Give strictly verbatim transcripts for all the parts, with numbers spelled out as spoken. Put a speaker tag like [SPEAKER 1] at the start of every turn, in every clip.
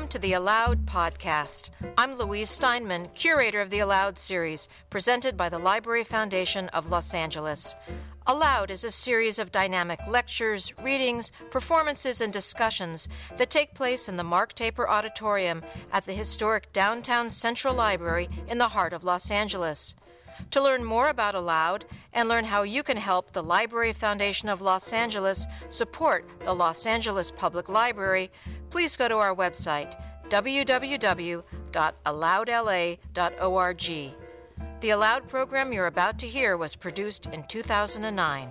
[SPEAKER 1] Welcome to the Aloud podcast. I'm Louise Steinman, curator of the Aloud series, presented by the Library Foundation of Los Angeles. Aloud is a series of dynamic lectures, readings, performances, and discussions that take place in the Mark Taper Auditorium at the historic downtown Central Library in the heart of Los Angeles. To learn more about Aloud and learn how you can help the Library Foundation of Los Angeles support the Los Angeles Public Library, please go to our website, w w w dot aloud l a dot org. The Aloud program you're about to hear was produced in two thousand nine.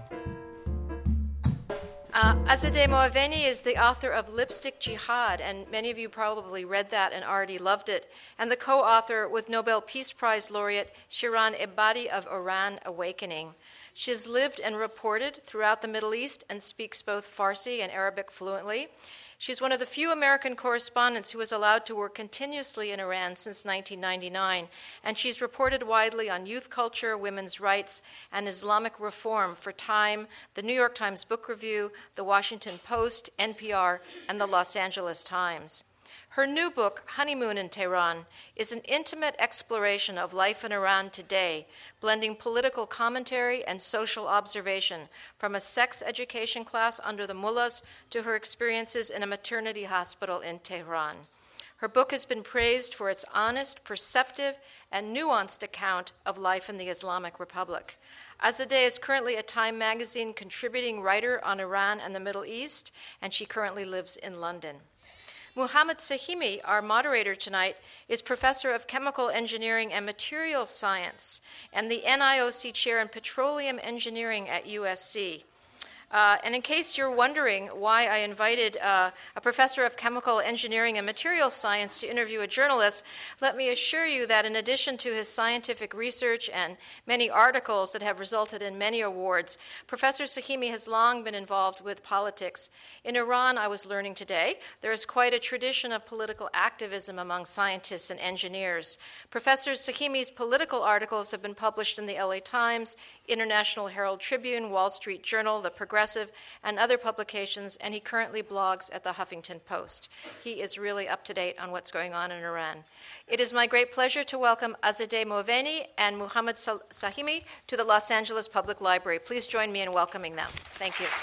[SPEAKER 1] Uh, Azadeh Moaveni is the author of Lipstick Jihad, and many of you probably read that and already loved it, and the co-author with Nobel Peace Prize laureate Shirin Ebadi of Iran Awakening. She has lived and reported throughout the Middle East and speaks both Farsi and Arabic fluently. She's one of the few American correspondents who was allowed to work continuously in Iran since nineteen ninety-nine, and she's reported widely on youth culture, women's rights, and Islamic reform for Time, the New York Times Book Review, the Washington Post, N P R, and the Los Angeles Times. Her new book, Honeymoon in Tehran, is an intimate exploration of life in Iran today, blending political commentary and social observation, from a sex education class under the mullahs to her experiences in a maternity hospital in Tehran. Her book has been praised for its honest, perceptive, and nuanced account of life in the Islamic Republic. Azadeh is currently a Time magazine contributing writer on Iran and the Middle East, and she currently lives in London. Muhammad Sahimi, our moderator tonight, is professor of chemical engineering and materials science and the N I O C chair in petroleum engineering at U S C. Uh, and in case you're wondering why I invited uh, a professor of chemical engineering and materials science to interview a journalist, let me assure you that in addition to his scientific research and many articles that have resulted in many awards, Professor Sahimi has long been involved with politics. In Iran, I was learning today, there is quite a tradition of political activism among scientists and engineers. Professor Sahimi's political articles have been published in the L A Times, International Herald Tribune, Wall Street Journal, The Progressive, and other publications, and he currently blogs at the Huffington Post. He is really up to date on what's going on in Iran. It is my great pleasure to welcome Azadeh Moaveni and Muhammad Sahimi to the Los Angeles Public Library. Please join me in welcoming them. Thank you.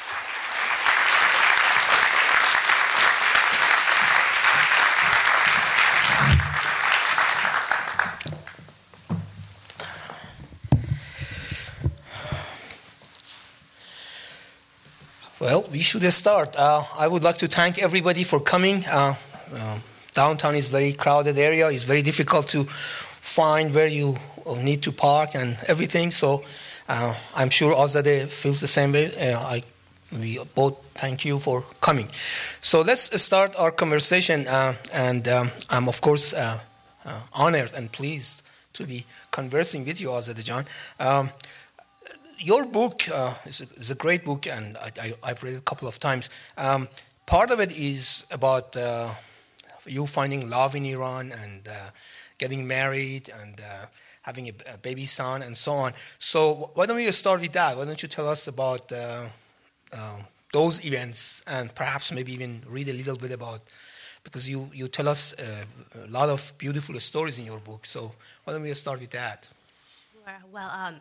[SPEAKER 2] Well, we should start. Uh, I would like to thank everybody for coming. Uh, uh, downtown is a very crowded area. It's very difficult to find where you need to park and everything. So uh, I'm sure Azadeh feels the same way. Uh, I, we both thank you for coming. So let's start our conversation. Uh, and um, I'm, of course, uh, uh, honored and pleased to be conversing with you, Azadeh Jan. Um, Your book uh, is, a, is a great book, and I, I, I've read it a couple of times. Um, part of it is about uh, you finding love in Iran and uh, getting married and uh, having a, a baby son and so on. So why don't we start with that? Why don't you tell us about uh, uh, those events and perhaps maybe even read a little bit about, because you, you tell us uh, a lot of beautiful stories in your book. So why don't we start with that?
[SPEAKER 3] Well, um...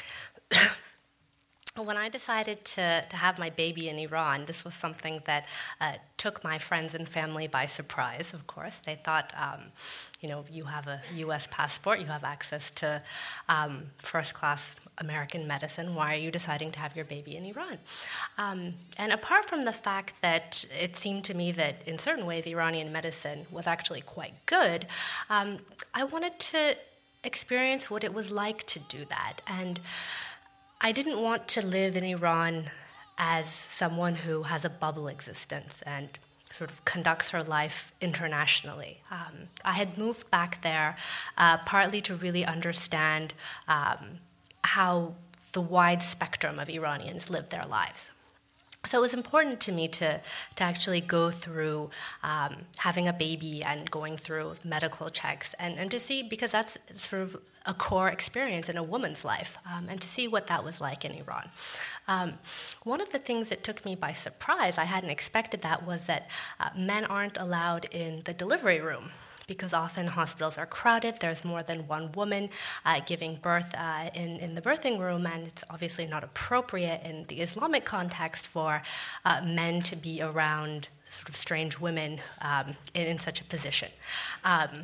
[SPEAKER 3] when I decided to, to have my baby in Iran, this was something that uh, took my friends and family by surprise, of course. They thought, um, you know, you have a U S passport, you have access to um, first-class American medicine. Why are you deciding to have your baby in Iran? Um, and apart from the fact that it seemed to me that in certain ways Iranian medicine was actually quite good, um, I wanted to experience what it was like to do that. And I didn't want to live in Iran as someone who has a bubble existence and sort of conducts her life internationally. Um, I had moved back there uh, partly to really understand um, how the wide spectrum of Iranians live their lives. So it was important to me to, to actually go through um, having a baby and going through medical checks and, and to see, because that's sort of a core experience in a woman's life, um, and to see what that was like in Iran. Um, one of the things that took me by surprise, I hadn't expected that, was that uh, men aren't allowed in the delivery room, because often hospitals are crowded. There's more than one woman uh, giving birth uh, in, in the birthing room, and it's obviously not appropriate in the Islamic context for uh, men to be around sort of strange women um, in, in such a position. Um,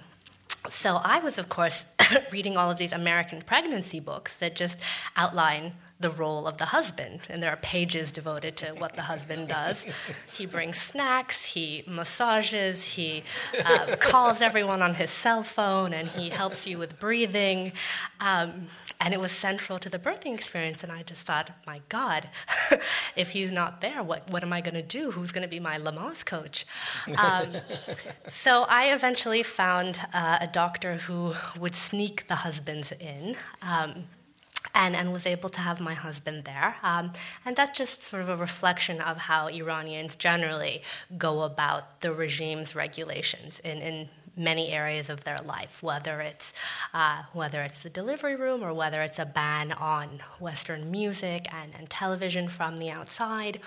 [SPEAKER 3] so I was, of course, reading all of these American pregnancy books that just outline the role of the husband, and there are pages devoted to what the husband does. He brings snacks, he massages, he uh, calls everyone on his cell phone, and he helps you with breathing. Um, and it was central to the birthing experience, and I just thought, my God, if he's not there, what, what am I going to do? Who's going to be my Lamaze coach? Um, so I eventually found uh, a doctor who would sneak the husbands in, um, And, and was able to have my husband there. Um, and that's just sort of a reflection of how Iranians generally go about the regime's regulations in, in many areas of their life, whether it's, uh, whether it's the delivery room or whether it's a ban on Western music and, and television from the outside,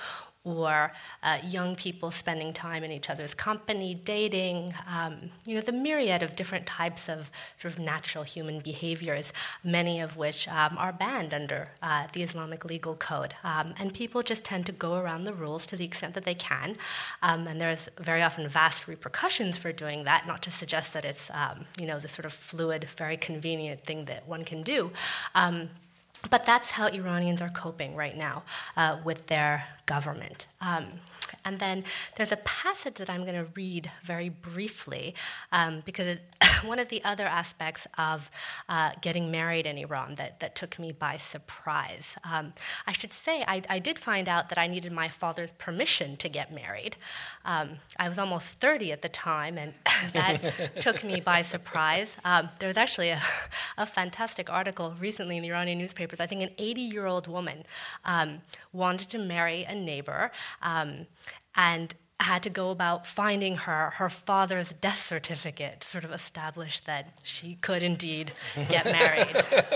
[SPEAKER 3] or uh, young people spending time in each other's company, dating, um, you know, the myriad of different types of sort of natural human behaviors, many of which um, are banned under uh, the Islamic legal code. Um, and people just tend to go around the rules to the extent that they can. Um, and there's very often vast repercussions for doing that, not to suggest that it's, um, you know, the sort of fluid, very convenient thing that one can do. Um, But that's how Iranians are coping right now uh, with their government. Um, and then there's a passage that I'm going to read very briefly, um, because it's one of the other aspects of uh, getting married in Iran that, that took me by surprise. Um, I should say I, I did find out that I needed my father's permission to get married. Um, I was almost thirty at the time, and that took me by surprise. Um, there was actually a, a fantastic article recently in the Iranian newspapers. I think an eighty-year-old woman um, wanted to marry a neighbor, um, and had to go about finding her her father's death certificate to sort of establish that she could indeed get married.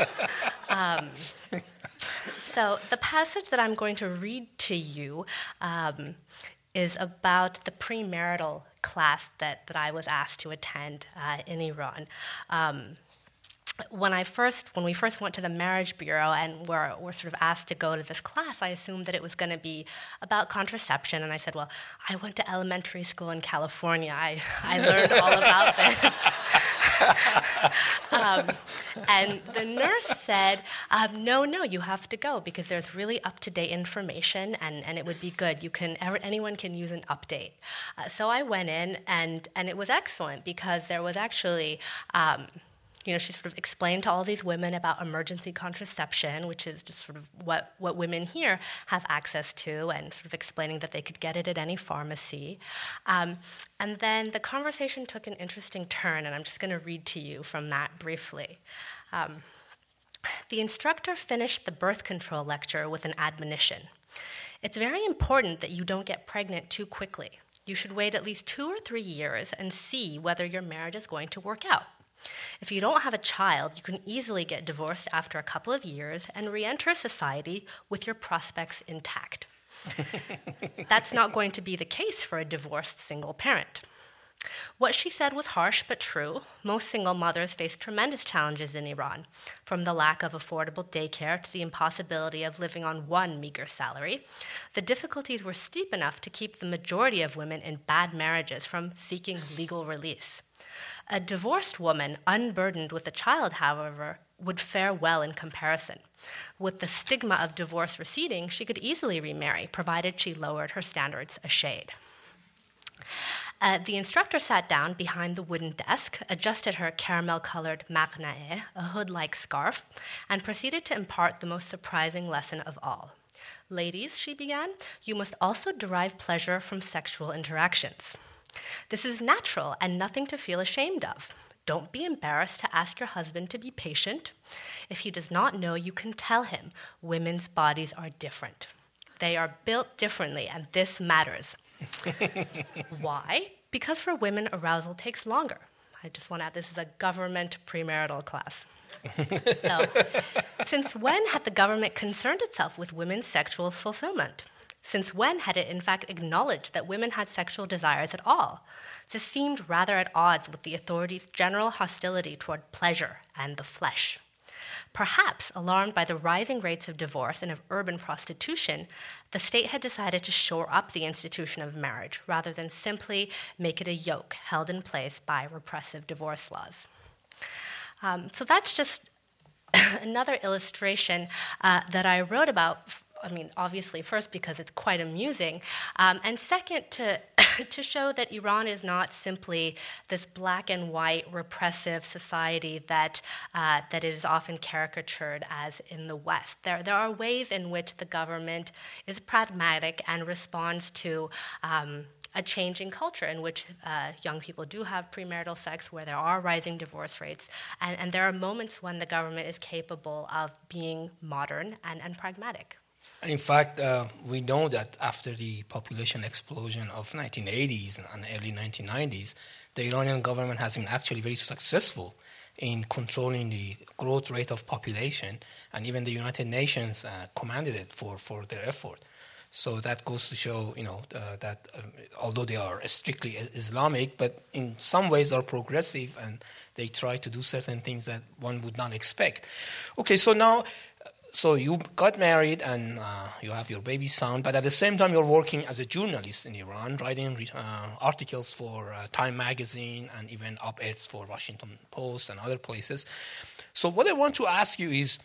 [SPEAKER 3] um, so the passage that I'm going to read to you um, is about the premarital class that, that I was asked to attend uh, in Iran. Um, When I first, when we first went to the marriage bureau and were, were sort of asked to go to this class, I assumed that it was going to be about contraception. And I said, well, I went to elementary school in California. I, I learned all about this. um, and the nurse said, um, no, no, you have to go because there's really up-to-date information, and, and it would be good. You can, anyone can use an update. Uh, so I went in, and, and it was excellent because there was actually... Um, You know, she sort of explained to all these women about emergency contraception, which is just sort of what, what women here have access to, and sort of explaining that they could get it at any pharmacy. Um, and then the conversation took an interesting turn, and I'm just going to read to you from that briefly. Um, the instructor finished the birth control lecture with an admonition. It's very important that you don't get pregnant too quickly. You should wait at least two or three years and see whether your marriage is going to work out. If you don't have a child, you can easily get divorced after a couple of years and re-enter society with your prospects intact. That's not going to be the case for a divorced single parent. What she said was harsh but true. Most single mothers face tremendous challenges in Iran, from the lack of affordable daycare to the impossibility of living on one meager salary. The difficulties were steep enough to keep the majority of women in bad marriages from seeking legal release. A divorced woman, unburdened with a child, however, would fare well in comparison. With the stigma of divorce receding, she could easily remarry, provided she lowered her standards a shade. Uh, the instructor sat down behind the wooden desk, adjusted her caramel-colored maqna'eh, a hood-like scarf, and proceeded to impart the most surprising lesson of all. Ladies, she began, you must also derive pleasure from sexual interactions. This is natural and nothing to feel ashamed of. Don't be embarrassed to ask your husband to be patient. If he does not know, you can tell him women's bodies are different. They are built differently, and this matters. Why? Because for women, arousal takes longer. I just want to add, this is a government premarital class. So, since when had the government concerned itself with women's sexual fulfillment? Since when had it in fact acknowledged that women had sexual desires at all? This seemed rather at odds with the authorities' general hostility toward pleasure and the flesh. Perhaps alarmed by the rising rates of divorce and of urban prostitution, the state had decided to shore up the institution of marriage rather than simply make it a yoke held in place by repressive divorce laws. Um, so that's just another illustration uh, that I wrote about. I mean, obviously, first because it's quite amusing, um, and second to to show that Iran is not simply this black and white repressive society that uh, that it is often caricatured as in the West. There there are ways in which the government is pragmatic and responds to Um, a changing culture in which uh, young people do have premarital sex, where there are rising divorce rates, and, and there are moments when the government is capable of being modern and, and pragmatic.
[SPEAKER 2] And in fact, uh, we know that after the population explosion of nineteen eighties and early nineteen nineties, the Iranian government has been actually very successful in controlling the growth rate of population, and even the United Nations uh, commended it for, for their effort. So that goes to show, you know, uh, that um, although they are strictly Islamic, but in some ways are progressive, and they try to do certain things that one would not expect. Okay, so now, so you got married and uh, you have your baby son, but at the same time you're working as a journalist in Iran, writing uh, articles for uh, Time magazine and even op-eds for Washington Post and other places. So what I want to ask you is,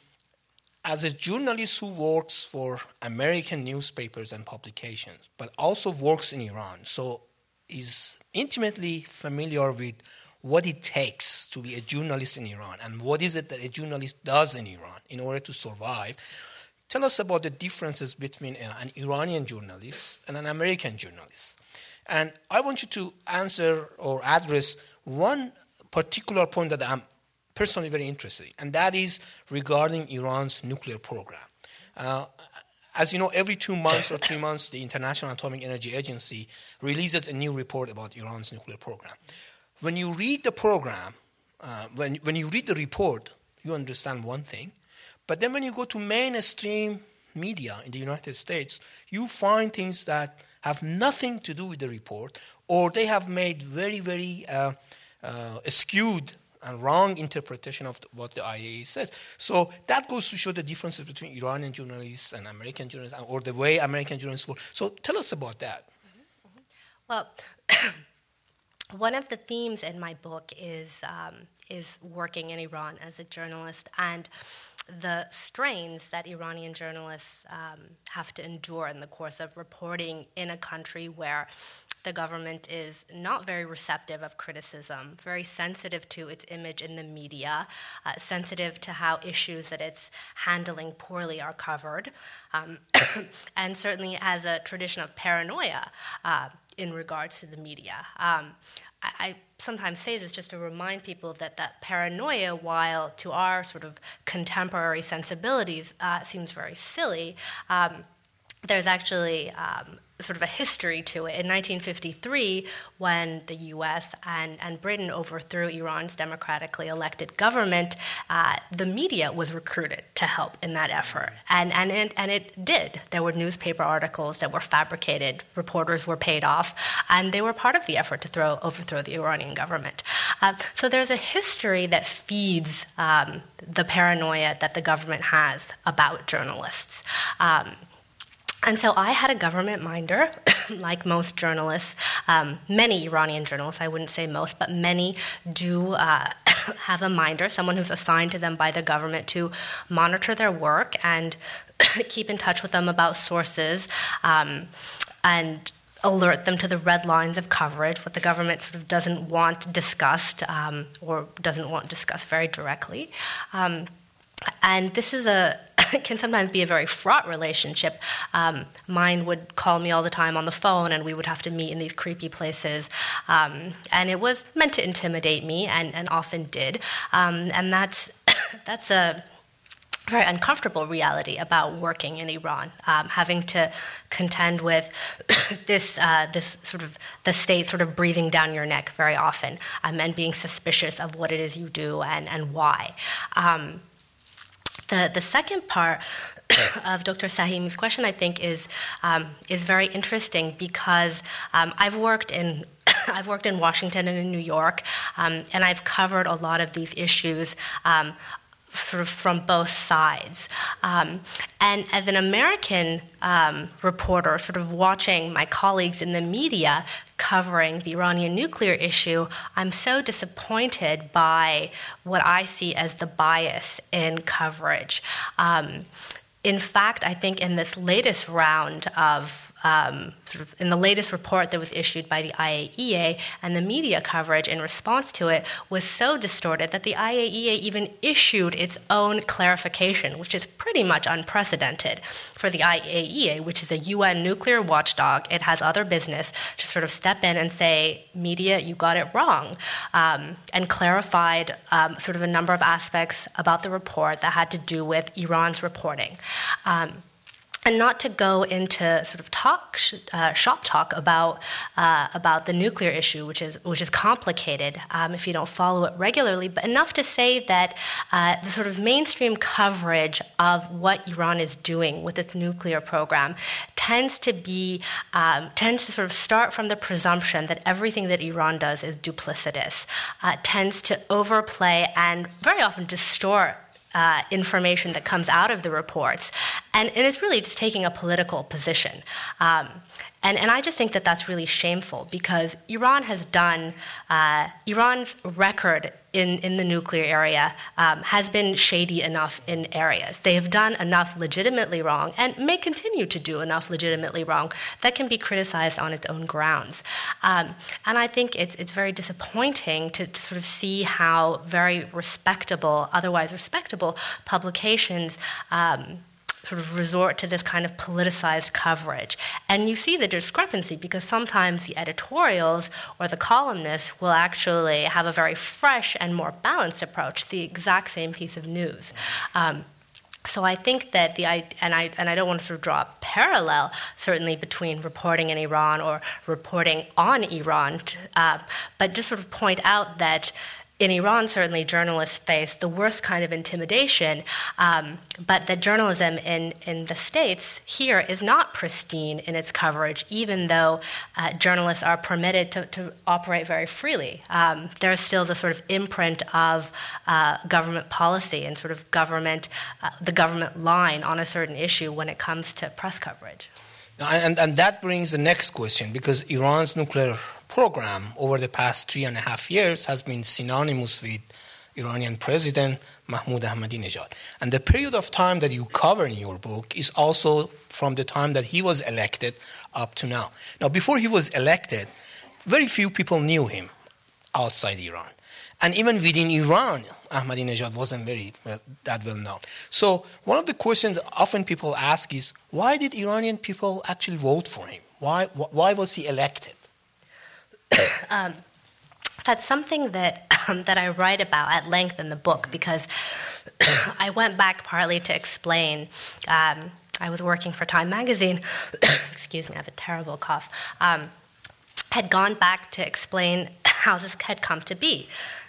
[SPEAKER 2] as a journalist who works for American newspapers and publications, but also works in Iran, so is intimately familiar with what it takes to be a journalist in Iran and what is it that a journalist does in Iran in order to survive, tell us about the differences between an Iranian journalist and an American journalist. And I want you to answer or address one particular point that I'm personally very interested in, and that is regarding Iran's nuclear program. Uh, as you know, every two months or three months, the International Atomic Energy Agency releases a new report about Iran's nuclear program. When you read the program, uh, when, when you read the report, you understand one thing, but then when you go to mainstream media in the United States, you find things that have nothing to do with the report, or they have made very, very uh, uh, skewed and wrong interpretation of what the I A E A says. So that goes to show the differences between Iranian journalists and American journalists, or the way American journalists work. So tell us about that.
[SPEAKER 3] Mm-hmm. Well, one of the themes in my book is um, is working in Iran as a journalist and the strains that Iranian journalists um, have to endure in the course of reporting in a country where the government is not very receptive of criticism, very sensitive to its image in the media, uh, sensitive to how issues that it's handling poorly are covered, um, and certainly has a tradition of paranoia uh, in regards to the media. Um, I, I sometimes say this just to remind people that that paranoia, while to our sort of contemporary sensibilities uh, seems very silly, um, there's actually um, sort of a history to it. In nineteen fifty-three, when the U S and, and Britain overthrew Iran's democratically elected government, uh, the media was recruited to help in that effort. And, and, it, and it did. There were newspaper articles that were fabricated, reporters were paid off, and they were part of the effort to throw, overthrow the Iranian government. Uh, so there's a history that feeds um, the paranoia that the government has about journalists. Um, And so I had a government minder, like most journalists. Um, many Iranian journalists, I wouldn't say most, but many do uh, have a minder, someone who's assigned to them by the government to monitor their work and keep in touch with them about sources um, and alert them to the red lines of coverage, what the government sort of doesn't want discussed um, or doesn't want discussed very directly. Um, and this is a can sometimes be a very fraught relationship. Um, mine would call me all the time on the phone, and we would have to meet in these creepy places. Um, and it was meant to intimidate me, and, and often did. Um, and that's that's a very uncomfortable reality about working in Iran, um, having to contend with this uh, this sort of the state sort of breathing down your neck very often, um, and being suspicious of what it is you do and and why. Um, the the second part of Doctor Sahimi's question, I think, is um, is very interesting because um, I've worked in I've worked in Washington and in New York, um, and I've covered a lot of these issues um, sort of from both sides. Um, and as an American um, reporter, sort of watching my colleagues in the media covering the Iranian nuclear issue, I'm so disappointed by what I see as the bias in coverage. Um, in fact, I think in this latest round of Um, sort of in the latest report that was issued by the I A E A, and the media coverage in response to it was so distorted that the I A E A even issued its own clarification, which is pretty much unprecedented for the I A E A, which is a U N nuclear watchdog. It has other business to sort of step in and say, media, you got it wrong, um, and clarified um, sort of a number of aspects about the report that had to do with Iran's reporting. Um, And not to go into sort of talk, uh, shop talk about uh, about the nuclear issue, which is which is complicated um, if you don't follow it regularly, but enough to say that uh, the sort of mainstream coverage of what Iran is doing with its nuclear program tends to be um, tends to sort of start from the presumption that everything that Iran does is duplicitous, uh, tends to overplay and very often distort Uh, information that comes out of the reports, and, and it's really just taking a political position. Um, and, and I just think that that's really shameful because Iran has done, uh, Iran's record in, in the nuclear area um, has been shady enough in areas. They have done enough legitimately wrong and may continue to do enough legitimately wrong that can be criticized on its own grounds. Um, and I think it's, it's very disappointing to, to sort of see how very respectable, otherwise respectable publications um, sort of resort to this kind of politicized coverage. And you see the discrepancy because sometimes the editorials or the columnists will actually have a very fresh and more balanced approach to the exact same piece of news. Um, So I think that the and I and I don't want to sort of draw a parallel certainly between reporting in Iran or reporting on Iran, uh, but just sort of point out that in Iran, certainly journalists face the worst kind of intimidation, um, but that journalism in, in the States here is not pristine in its coverage, even though uh, journalists are permitted to, to operate very freely. Um, there is still the sort of imprint of uh, government policy and sort of government, uh, the government line on a certain issue when it comes to press coverage.
[SPEAKER 2] And, and that brings the next question, because Iran's nuclear program over the past three and a half years has been synonymous with Iranian President Mahmoud Ahmadinejad. And the period of time that you cover in your book is also from the time that he was elected up to now. Now, before he was elected, very few people knew him outside Iran. And even within Iran, Ahmadinejad wasn't very well, that well known. So one of the questions often people ask is, why did Iranian people actually vote for him? Why, why was he elected?
[SPEAKER 3] um, that's something that um, that I write about at length in the book because I went back partly to explain. Um, I was working for Time Magazine. Excuse me, I have a terrible cough. Um, had gone back to explain how this had come to be.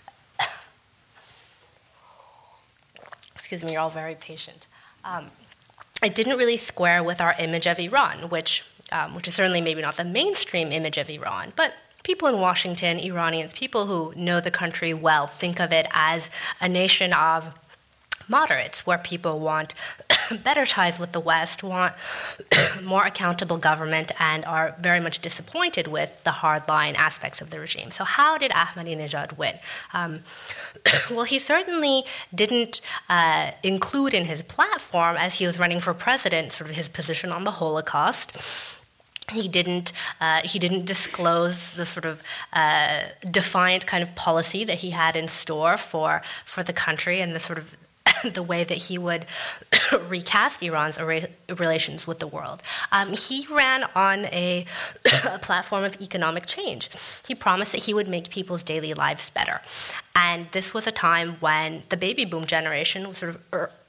[SPEAKER 3] Excuse me, you're all very patient. Um, it didn't really square with our image of Iran, which um, which is certainly maybe not the mainstream image of Iran, but people in Washington, Iranians, people who know the country well, think of it as a nation of moderates, where people want better ties with the West, want more accountable government, and are very much disappointed with the hardline aspects of the regime. So how did Ahmadinejad win? Um, well, he certainly didn't uh, include in his platform, as he was running for president, sort of his position on the Holocaust. He didn't. Uh, he didn't disclose the sort of uh, defiant kind of policy that he had in store for for the country and the sort of the way that he would recast Iran's relations with the world. Um, he ran on a, a platform of economic change. He promised that he would make people's daily lives better. And this was a time when the baby boom generation was sort of er,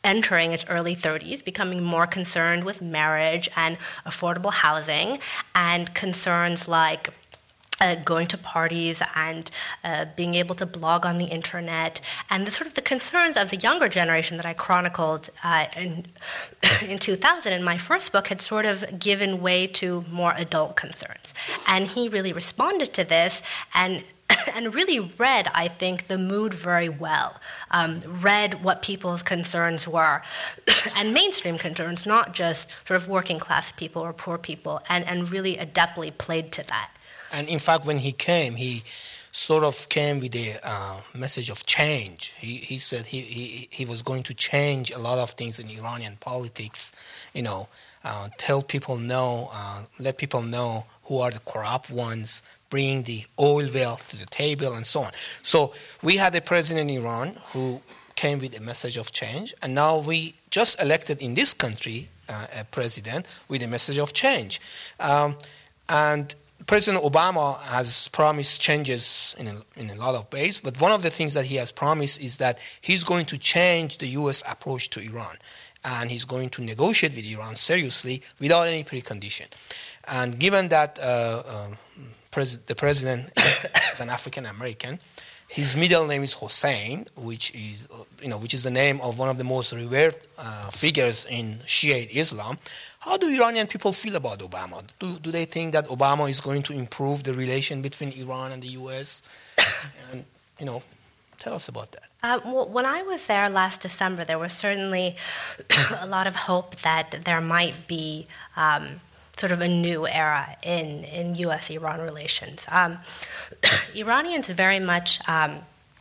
[SPEAKER 3] entering its early thirties, becoming more concerned with marriage and affordable housing, and concerns like Uh, going to parties and uh, being able to blog on the internet, and the sort of the concerns of the younger generation that I chronicled uh, in, in two thousand in my first book had sort of given way to more adult concerns. And he really responded to this and and really read, I think, the mood very well, um, read what people's concerns were, and mainstream concerns, not just sort of working class people or poor people, and, and really adeptly played to that.
[SPEAKER 2] And in fact, when he came, he sort of came with a uh, message of change. He he said he, he he was going to change a lot of things in Iranian politics, you know, uh, tell people know, uh, let people know who are the corrupt ones, bring the oil wealth to the table, and so on. So we had a president in Iran who came with a message of change, and now we just elected in this country uh, a president with a message of change. Um, and President Obama has promised changes in a, in a lot of ways, but one of the things that he has promised is that he's going to change the U S approach to Iran, and he's going to negotiate with Iran seriously without any precondition. And given that uh, um, pres- the president is an African American, his middle name is Hossein, which is, you know, which is the name of one of the most revered uh, figures in Shiite Islam. How do Iranian people feel about Obama? Do, do they think that Obama is going to improve the relation between Iran and the U S? And, you know, tell us about that.
[SPEAKER 3] Uh, well, when I was there last December, there was certainly a lot of hope that there might be um, sort of a new era in, in U S Iran relations. Um, Iranians very much um,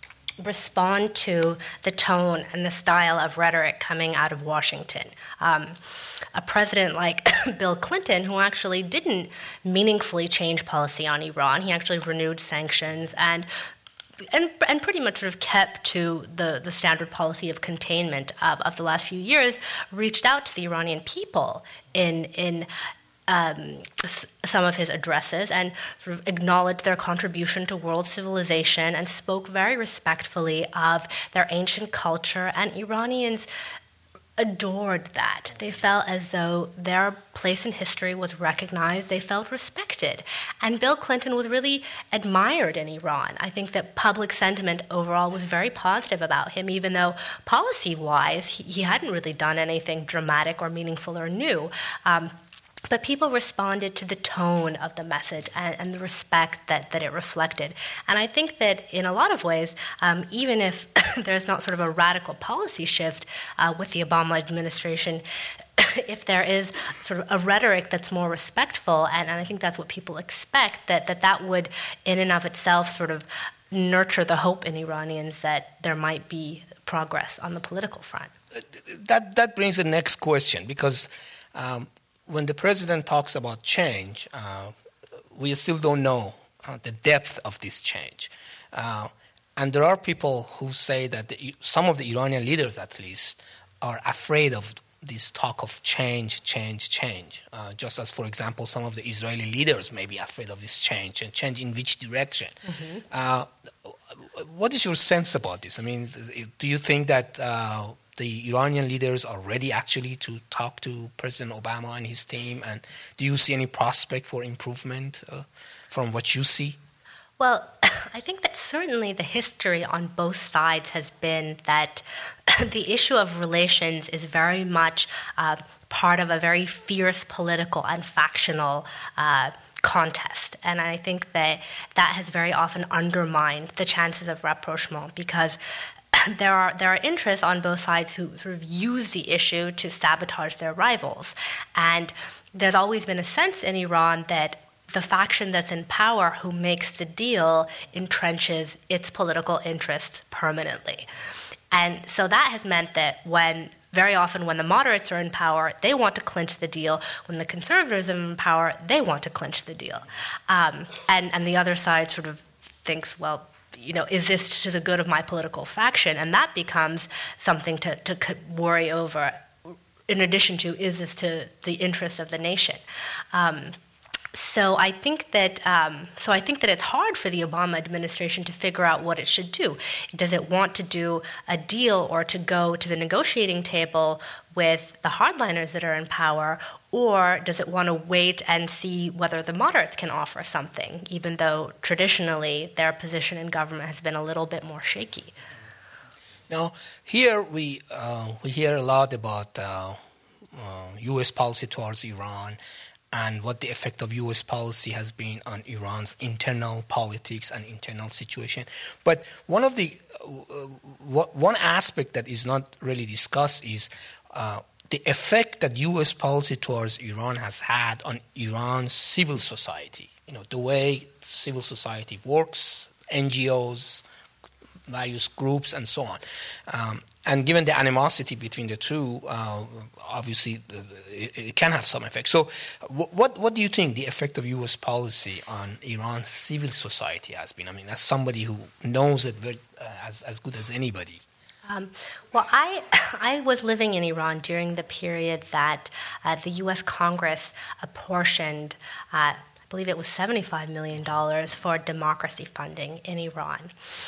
[SPEAKER 3] respond to the tone and the style of rhetoric coming out of Washington. Um, a president like Bill Clinton, who actually didn't meaningfully change policy on Iran, he actually renewed sanctions and and, and pretty much sort of kept to the, the standard policy of containment of, of the last few years, reached out to the Iranian people in in Um, some of his addresses and sort of acknowledged their contribution to world civilization and spoke very respectfully of their ancient culture, and Iranians adored that. They felt as though their place in history was recognized. They felt respected. And Bill Clinton was really admired in Iran. I think that public sentiment overall was very positive about him, even though policy-wise he, he hadn't really done anything dramatic or meaningful or new. Um, But people responded to the tone of the message and, and the respect that, that it reflected. And I think that in a lot of ways, um, even if there's not sort of a radical policy shift uh, with the Obama administration, if there is sort of a rhetoric that's more respectful, and, and I think that's what people expect, that, that that would in and of itself sort of nurture the hope in Iranians that there might be progress on the political front.
[SPEAKER 2] That, that brings the next question, because um, when the president talks about change, uh, we still don't know uh, the depth of this change. Uh, and there are people who say that the, some of the Iranian leaders, at least, are afraid of this talk of change, change, change. Uh, just as, for example, some of the Israeli leaders may be afraid of this change, and change in which direction. Mm-hmm. Uh, what is your sense about this? I mean, do you think that uh, the Iranian leaders are ready actually to talk to President Obama and his team? And do you see any prospect for improvement uh, from what you see?
[SPEAKER 3] Well, I think that certainly the history on both sides has been that the issue of relations is very much uh, part of a very fierce political and factional uh, contest. And I think that that has very often undermined the chances of rapprochement, because There are there are interests on both sides who sort of use the issue to sabotage their rivals. And there's always been a sense in Iran that the faction that's in power who makes the deal entrenches its political interest permanently. And so that has meant that when very often when the moderates are in power, they want to clinch the deal. When the conservatives are in power, they want to clinch the deal. Um, and, and the other side sort of thinks, well, you know, is this to the good of my political faction? And that becomes something to, to worry over, in addition to, is this to the interest of the nation? Um, So I think that um, so I think that it's hard for the Obama administration to figure out what it should do. Does it want to do a deal or to go to the negotiating table with the hardliners that are in power, or does it want to wait and see whether the moderates can offer something, even though traditionally their position in government has been a little bit more shaky?
[SPEAKER 2] Now, here we uh, we hear a lot about uh, uh, U S policy towards Iran and what the effect of U S policy has been on Iran's internal politics and internal situation. But one of the uh, one aspect that is not really discussed is uh, the effect that U S policy towards Iran has had on Iran's civil society. You know, the way civil society works, N G Os, various groups, and so on. Um, and given the animosity between the two, uh, obviously uh, it, it can have some effect. So w- what what do you think the effect of U S policy on Iran's civil society has been? I mean, as somebody who knows it very, uh, as, as good as anybody.
[SPEAKER 3] Um, well, I I was living in Iran during the period that uh, the U S Congress apportioned uh, I believe it was seventy-five million dollars for democracy funding in Iran.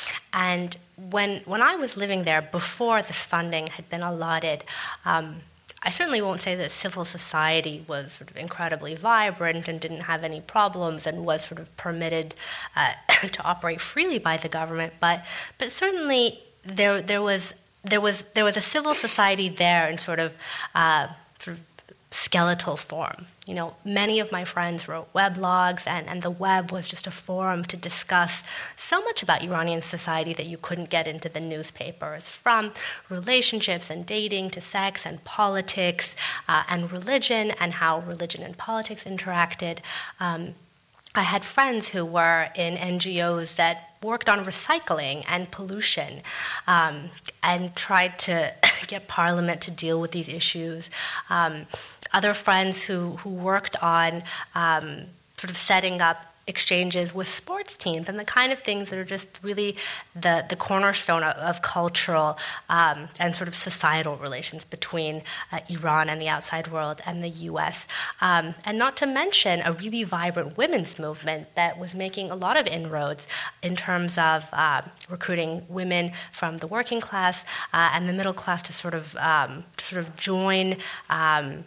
[SPEAKER 3] And when when I was living there, before this funding had been allotted, um, I certainly won't say that civil society was sort of incredibly vibrant and didn't have any problems and was sort of permitted uh, to operate freely by the government, but but certainly there there was there was there was a civil society there in sort of uh, sort of skeletal form. You know, many of my friends wrote weblogs, and, and the web was just a forum to discuss so much about Iranian society that you couldn't get into the newspapers, from relationships and dating to sex and politics uh, and religion and how religion and politics interacted. Um, I had friends who were in N G Os that worked on recycling and pollution um, and tried to get Parliament to deal with these issues. Um, other friends who, who worked on um, sort of setting up exchanges with sports teams and the kind of things that are just really the, the cornerstone of, of cultural um, and sort of societal relations between uh, Iran and the outside world and the U S. Um, and not to mention a really vibrant women's movement that was making a lot of inroads in terms of uh, recruiting women from the working class uh, and the middle class to sort of um, to sort of join um,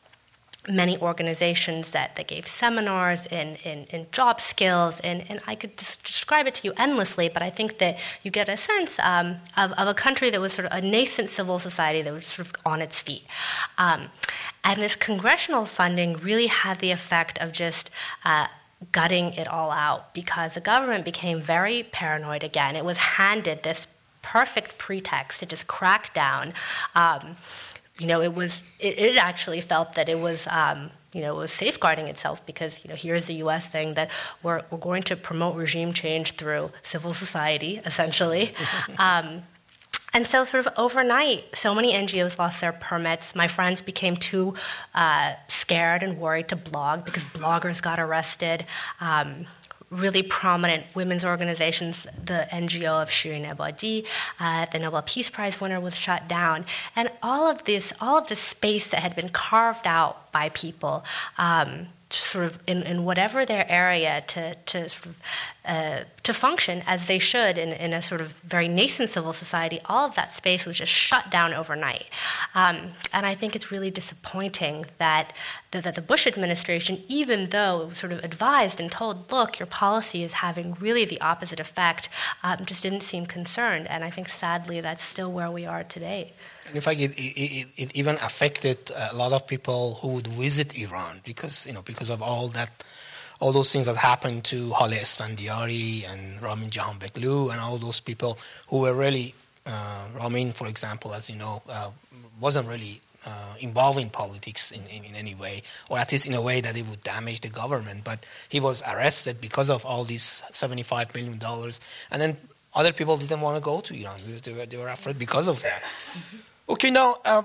[SPEAKER 3] many organizations that, that gave seminars in, in, in job skills, and, and I could just describe it to you endlessly, but I think that you get a sense um, of, of a country that was sort of a nascent civil society that was sort of on its feet. Um, and this congressional funding really had the effect of just uh, gutting it all out, because the government became very paranoid again. It was handed this perfect pretext to just crack down. Um, You know, it was. It, it actually felt that it was, um, you know, it was safeguarding itself, because you know, here's the U S saying that we're we're going to promote regime change through civil society, essentially, um, and so sort of overnight, so many N G Os lost their permits. My friends became too uh, scared and worried to blog because bloggers got arrested. Um, Really prominent women's organizations, the N G O of Shirin Ebadi, uh, the Nobel Peace Prize winner, was shut down, and all of this, all of this space that had been carved out by people, um, sort of in, in whatever their area to to sort of uh, to function as they should in, in a sort of very nascent civil society, all of that space was just shut down overnight. Um, and I think it's really disappointing that the, that the Bush administration, even though it was sort of advised and told, look, your policy is having really the opposite effect, um, just didn't seem concerned. And I think sadly that's still where we are today.
[SPEAKER 2] In fact, it, it, it even affected a lot of people who would visit Iran because, you know, because of all that, all those things that happened to Haleh Esfandiari and Ramin Jahanbegloo and all those people who were really, uh, Ramin, for example, as you know, uh, wasn't really uh, involved in politics in, in, in any way, or at least in a way that it would damage the government. But he was arrested because of all these seventy-five million dollars. And then other people didn't want to go to Iran. They were, they were afraid because of that. Mm-hmm. Okay, now, uh,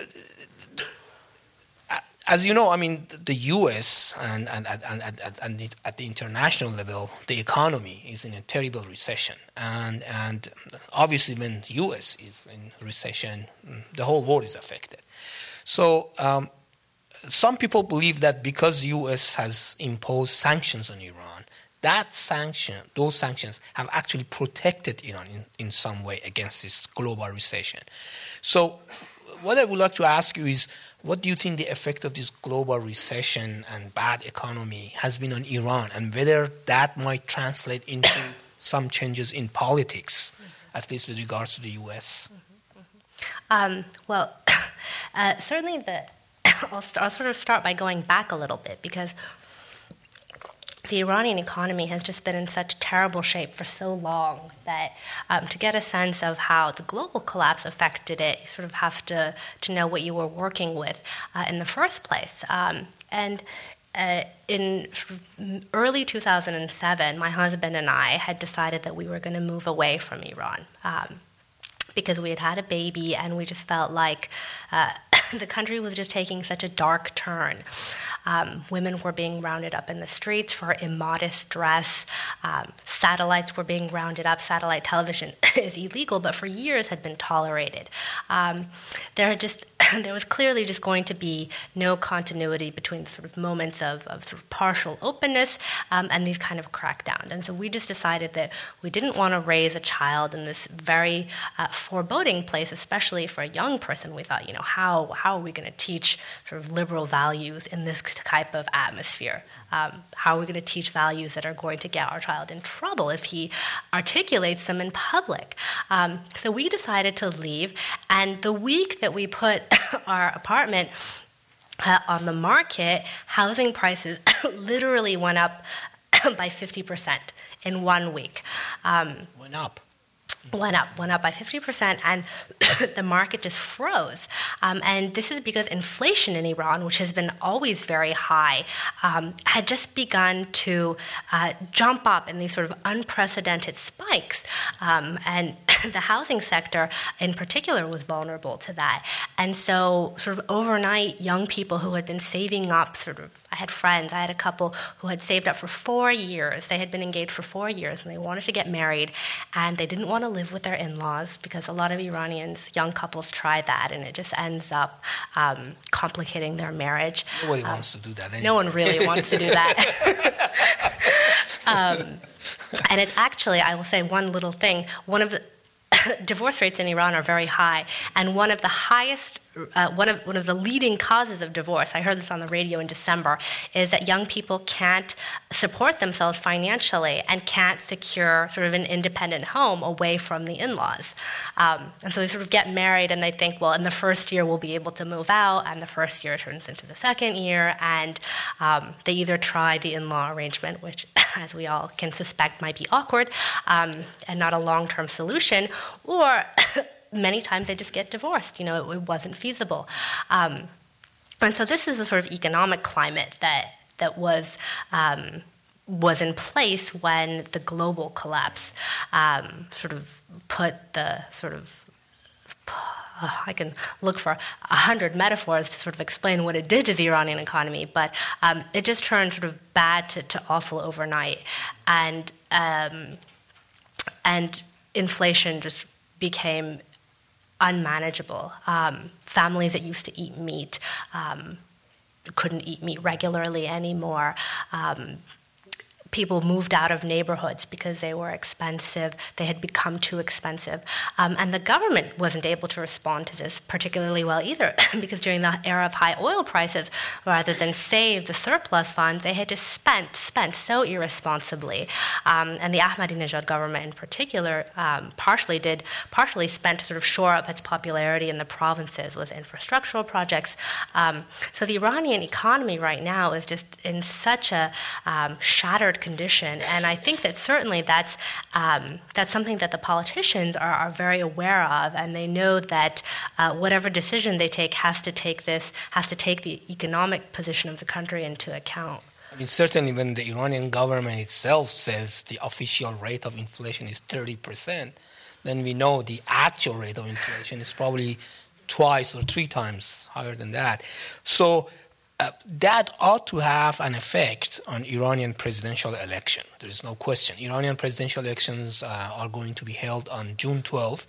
[SPEAKER 2] as you know, I mean, the U S and, and, and, and, and at the international level, the economy is in a terrible recession. And, and obviously, when the U S is in recession, the whole world is affected. So um, some people believe that because U S has imposed sanctions on Iran, that sanction, those sanctions have actually protected Iran in, in some way against this global recession. So what I would like to ask you is, what do you think the effect of this global recession and bad economy has been on Iran, and whether that might translate into some changes in politics, at least with regards to the U S?
[SPEAKER 3] Um, well, uh, certainly the I'll, st- I'll sort of start by going back a little bit, because the Iranian economy has just been in such terrible shape for so long that um, to get a sense of how the global collapse affected it, you sort of have to, to know what you were working with uh, in the first place. Um, and uh, in early two thousand seven, my husband and I had decided that we were going to move away from Iran. Um, because we had had a baby and we just felt like uh, the country was just taking such a dark turn. Um, women were being rounded up in the streets for immodest dress. Um, satellites were being rounded up. Satellite television is illegal, but for years had been tolerated. Um, there had just there was clearly just going to be no continuity between the sort of moments of, of sort of partial openness um, and these kind of crackdowns. And so we just decided that we didn't want to raise a child in this very uh, foreboding place, especially for a young person. We thought, you know, how how are we going to teach sort of liberal values in this type of atmosphere? Um, how are we going to teach values that are going to get our child in trouble if he articulates them in public? Um, so we decided to leave, and the week that we put our apartment uh, on the market, housing prices literally went up by fifty percent in one week. Um,
[SPEAKER 2] went up.
[SPEAKER 3] Went up, went up by fifty percent, and the market just froze. Um, and this is because inflation in Iran, which has been always very high, um, had just begun to uh, jump up in these sort of unprecedented spikes. Um, and the housing sector in particular was vulnerable to that. And so sort of overnight, young people who had been saving up, sort of, I had friends, I had a couple who had saved up for four years. They had been engaged for four years, and they wanted to get married, and they didn't want to live with their in-laws, because a lot of Iranians, young couples, try that, and it just ends up um, complicating their marriage.
[SPEAKER 2] Nobody
[SPEAKER 3] um,
[SPEAKER 2] wants to do that anyway.
[SPEAKER 3] No one really wants to do that. um, and it's actually, I will say one little thing, one of the divorce rates in Iran are very high, and one of the highest, uh, one of one of the leading causes of divorce, I heard this on the radio in December, is that young people can't support themselves financially and can't secure sort of an independent home away from the in-laws. Um, and so they sort of get married and they think, well, in the first year we'll be able to move out, and the first year turns into the second year, and um, they either try the in-law arrangement, which, as we all can suspect, might be awkward um, and not a long-term solution, or many times they just get divorced. You know, it, it wasn't feasible. Um, and so this is a sort of economic climate that that was um, was in place when the global collapse um, sort of put the sort of Uh, I can look for a hundred metaphors to sort of explain what it did to the Iranian economy, but um, it just turned sort of bad to, to awful overnight, and um, and inflation just became unmanageable. Um, families that used to eat meat um, couldn't eat meat regularly anymore. Um, People moved out of neighborhoods because they were expensive. They had become too expensive. Um, and the government wasn't able to respond to this particularly well either, because during the era of high oil prices, rather than save the surplus funds, they had just spent, spent so irresponsibly. Um, and the Ahmadinejad government in particular um, partially did, partially spent to sort of shore up its popularity in the provinces with infrastructural projects. Um, so the Iranian economy right now is just in such a um, shattered condition, and I think that certainly that's um, that's something that the politicians are, are very aware of, and they know that uh, whatever decision they take has to take this has to take the economic position of the country into account.
[SPEAKER 2] I mean, certainly when the Iranian government itself says the official rate of inflation is thirty percent, then we know the actual rate of inflation is probably twice or three times higher than that. So Uh, that ought to have an effect on Iranian presidential election. There is no question. Iranian presidential elections uh, are going to be held on June twelfth,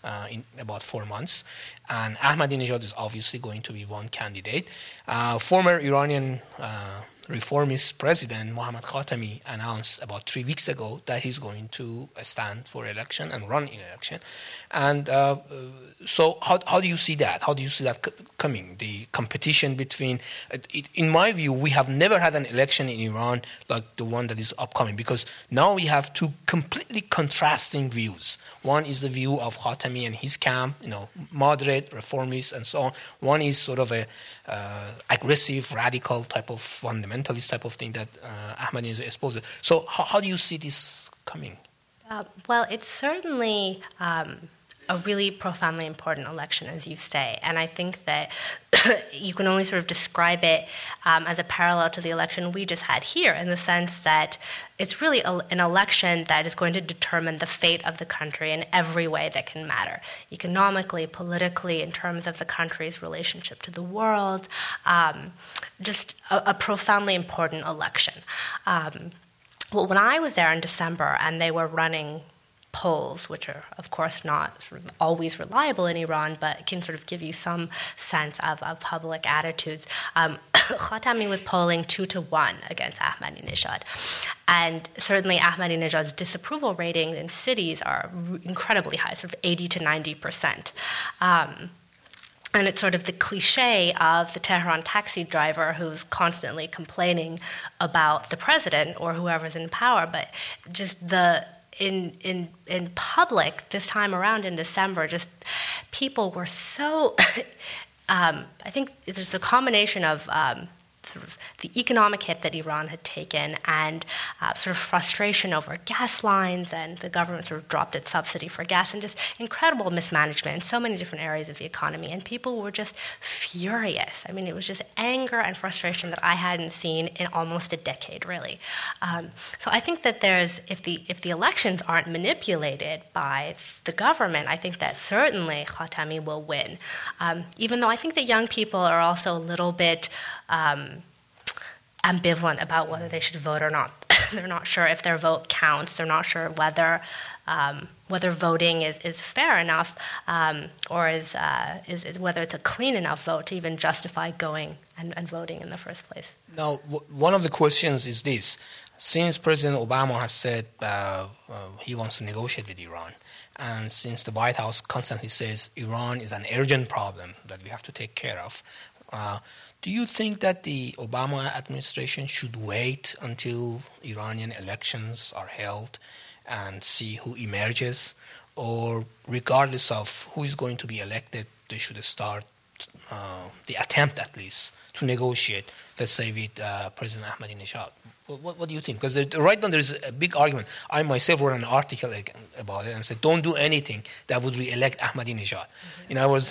[SPEAKER 2] uh, in about four months. And Ahmadinejad is obviously going to be one candidate. Uh, former Iranian uh, reformist president Mohammad Khatami announced about three weeks ago that he's going to stand for election and run in election. And uh, so how, how do you see that? How do you see that c- coming? The competition between, it, in my view, we have never had an election in Iran like the one that is upcoming, because now we have two completely contrasting views. One is the view of Khatami and his camp, you know, moderate, reformist, and so on. One is sort of a uh, aggressive, radical type of fundamentalist type of thing that uh, Ahmadinejad exposed. So how, how do you see this coming?
[SPEAKER 3] Uh, well, it's certainly um, a really profoundly important election, as you say, and I think that you can only sort of describe it um, as a parallel to the election we just had here, in the sense that it's really a, an election that is going to determine the fate of the country in every way that can matter, economically, politically, in terms of the country's relationship to the world, um, just a, a profoundly important election. Um, well, when I was there in December and they were running polls, which are, of course, not sort of always reliable in Iran, but can sort of give you some sense of, of public attitudes. Um, Khatami was polling two to one against Ahmadinejad. And certainly Ahmadinejad's disapproval ratings in cities are incredibly high, sort of eighty to ninety percent. Um, And it's sort of the cliche of the Tehran taxi driver who's constantly complaining about the president or whoever's in power, but just the in in in public this time around in December, just people were so. um, I think it's a combination of. Um, Sort of the economic hit that Iran had taken, and uh, sort of frustration over gas lines, and the government sort of dropped its subsidy for gas, and just incredible mismanagement in so many different areas of the economy. And people were just furious. I mean, it was just anger and frustration that I hadn't seen in almost a decade, really. Um, so I think that there's, if the if the elections aren't manipulated by the government, I think that certainly Khatami will win. Um, even though I think that young people are also a little bit Um, ambivalent about whether they should vote or not. They're not sure if their vote counts. They're not sure whether um, whether voting is, is fair enough, um, or is, uh, is is whether it's a clean enough vote to even justify going and, and voting in the first place.
[SPEAKER 2] Now, w- one of the questions is this: since President Obama has said uh, uh, he wants to negotiate with Iran, and since the White House constantly says Iran is an urgent problem that we have to take care of. Uh, Do you think that the Obama administration should wait until Iranian elections are held and see who emerges? Or regardless of who is going to be elected, they should start uh, the attempt at least to negotiate, let's say, with uh, President Ahmadinejad? What, what do you think? Because right now there's a big argument. I myself wrote an article about it and said, don't do anything that would re-elect Ahmadinejad. Mm-hmm. In other words,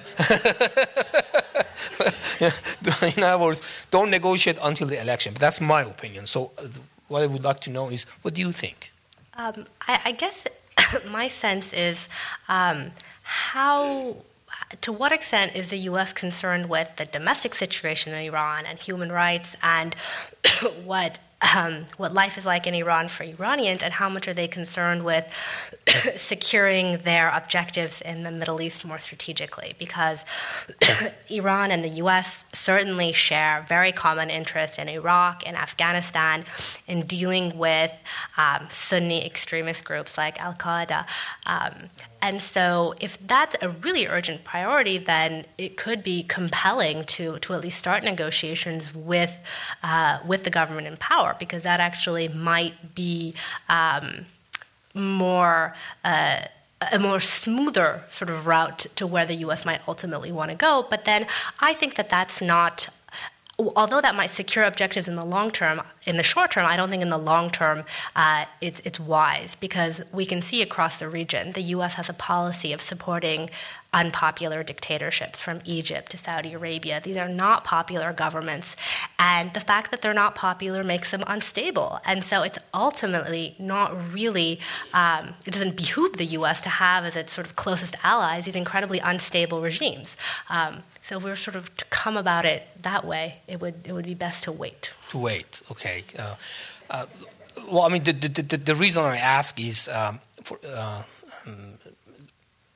[SPEAKER 2] in other words, don't negotiate until the election. But that's my opinion. So uh, what I would like to know is, what do you think?
[SPEAKER 3] Um, I, I guess my sense is um, how... to what extent is the U S concerned with the domestic situation in Iran and human rights and what um, what life is like in Iran for Iranians, and how much are they concerned with securing their objectives in the Middle East more strategically? Because Iran and the U S certainly share very common interests in Iraq and Afghanistan in dealing with um, Sunni extremist groups like Al-Qaeda. Um, And so if that's a really urgent priority, then it could be compelling to, to at least start negotiations with uh, with the government in power, because that actually might be um, more uh, a more smoother sort of route to where the U S might ultimately want to go. But then I think that that's not... Although that might secure objectives in the long term, in the short term, I don't think in the long term uh, it's, it's wise, because we can see across the region the U S has a policy of supporting unpopular dictatorships from Egypt to Saudi Arabia. These are not popular governments, and the fact that they're not popular makes them unstable. And so it's ultimately not really, um, it doesn't behoove the U S to have as its sort of closest allies these incredibly unstable regimes. Um, So if we were sort of to come about it that way, it would it would be best to wait.
[SPEAKER 2] To wait, okay. Uh, uh, well, I mean, the, the the the reason I ask is um, for, uh, um,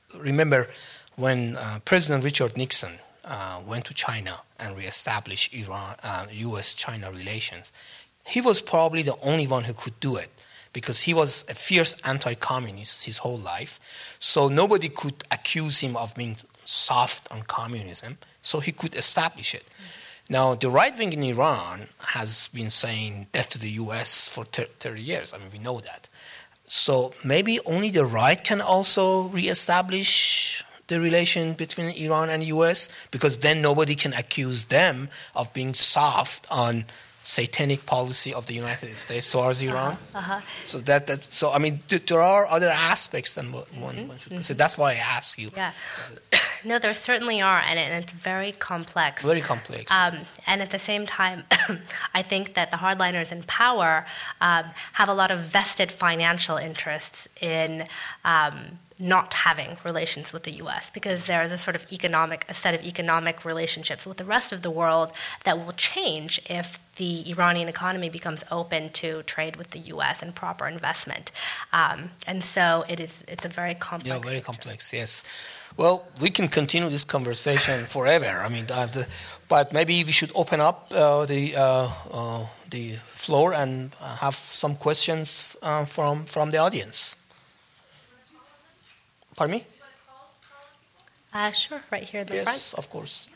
[SPEAKER 2] remember when uh, President Richard Nixon uh, went to China and reestablished Iran, uh, U S China relations, he was probably the only one who could do it because he was a fierce anti-communist his whole life. So nobody could accuse him of being soft on communism, so he could establish it. Mm-hmm. Now, the right wing in Iran has been saying death to the U S for thirty years. I mean, we know that. So maybe only the right can also reestablish the relation between Iran and U S, because then nobody can accuse them of being soft on satanic policy of the United States towards Iran.
[SPEAKER 3] Uh-huh, uh-huh.
[SPEAKER 2] So that, that so I mean th- there are other aspects than what one, mm-hmm. one should consider. Mm-hmm. That's why I ask you.
[SPEAKER 3] Yeah. No, there certainly are, and, it, and it's very complex.
[SPEAKER 2] Very complex.
[SPEAKER 3] Um,
[SPEAKER 2] yes.
[SPEAKER 3] And at the same time, I think that the hardliners in power um, have a lot of vested financial interests in um, not having relations with the U S, because there is a sort of economic, a set of economic relationships with the rest of the world that will change if the Iranian economy becomes open to trade with the U S and proper investment. Um, and so it is, it's a very complex
[SPEAKER 2] Yeah, very
[SPEAKER 3] picture.
[SPEAKER 2] complex, yes. Well, we can continue this conversation forever. I mean, uh, the, but maybe we should open up uh, the uh, uh, the floor and have some questions uh, from from the audience. Pardon me?
[SPEAKER 3] Uh, sure, right here in the
[SPEAKER 2] yes,
[SPEAKER 3] front.
[SPEAKER 2] Yes, of course.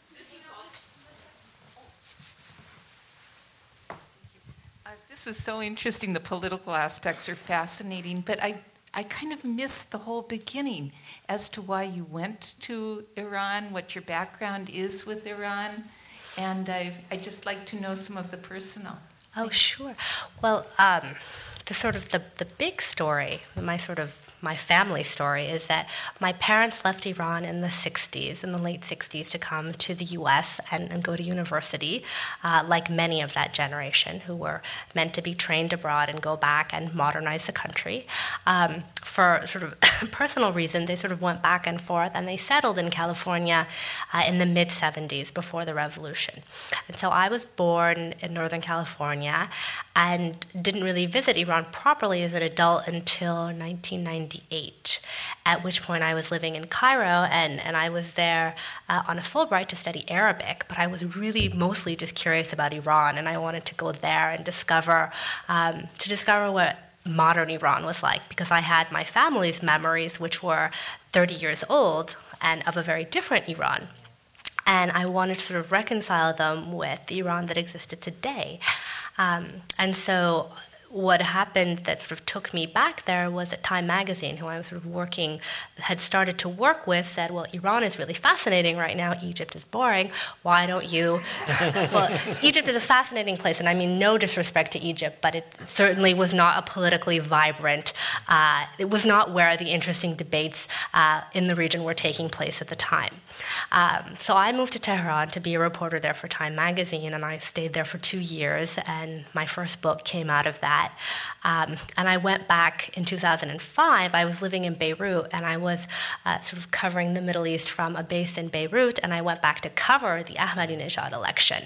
[SPEAKER 4] Uh, this was so interesting. The political aspects are fascinating, but I, I kind of missed the whole beginning as to why you went to Iran, what your background is with Iran, and I I just like to know some of the personal.
[SPEAKER 3] Oh, sure. Well, um, the sort of the, the big story, my sort of my family story, is that my parents left Iran in the sixties, in the late sixties, to come to the U S and, and go to university, uh, like many of that generation who were meant to be trained abroad and go back and modernize the country. Um, for sort of personal reasons, they sort of went back and forth, and they settled in California uh, in the mid-seventies, before the revolution. And so I was born in Northern California and didn't really visit Iran properly as an adult until nineteen ninety-eight, at which point I was living in Cairo, and, and I was there uh, on a Fulbright to study Arabic, but I was really mostly just curious about Iran, and I wanted to go there and discover, um, to discover what modern Iran was like, because I had my family's memories, which were thirty years old, and of a very different Iran. And I wanted to sort of reconcile them with the Iran that existed today. Um, and so what happened that sort of took me back there was that Time Magazine, who I was sort of working, had started to work with, said, well, Iran is really fascinating right now. Egypt is boring. Why don't you? Well, Egypt is a fascinating place, and I mean no disrespect to Egypt, but it certainly was not a politically vibrant, uh, it was not where the interesting debates uh, in the region were taking place at the time. Um, so I moved to Tehran to be a reporter there for Time Magazine, and I stayed there for two years, and my first book came out of that. Um, and I went back in two thousand five. I was living in Beirut, and I was uh, sort of covering the Middle East from a base in Beirut, and I went back to cover the Ahmadinejad election.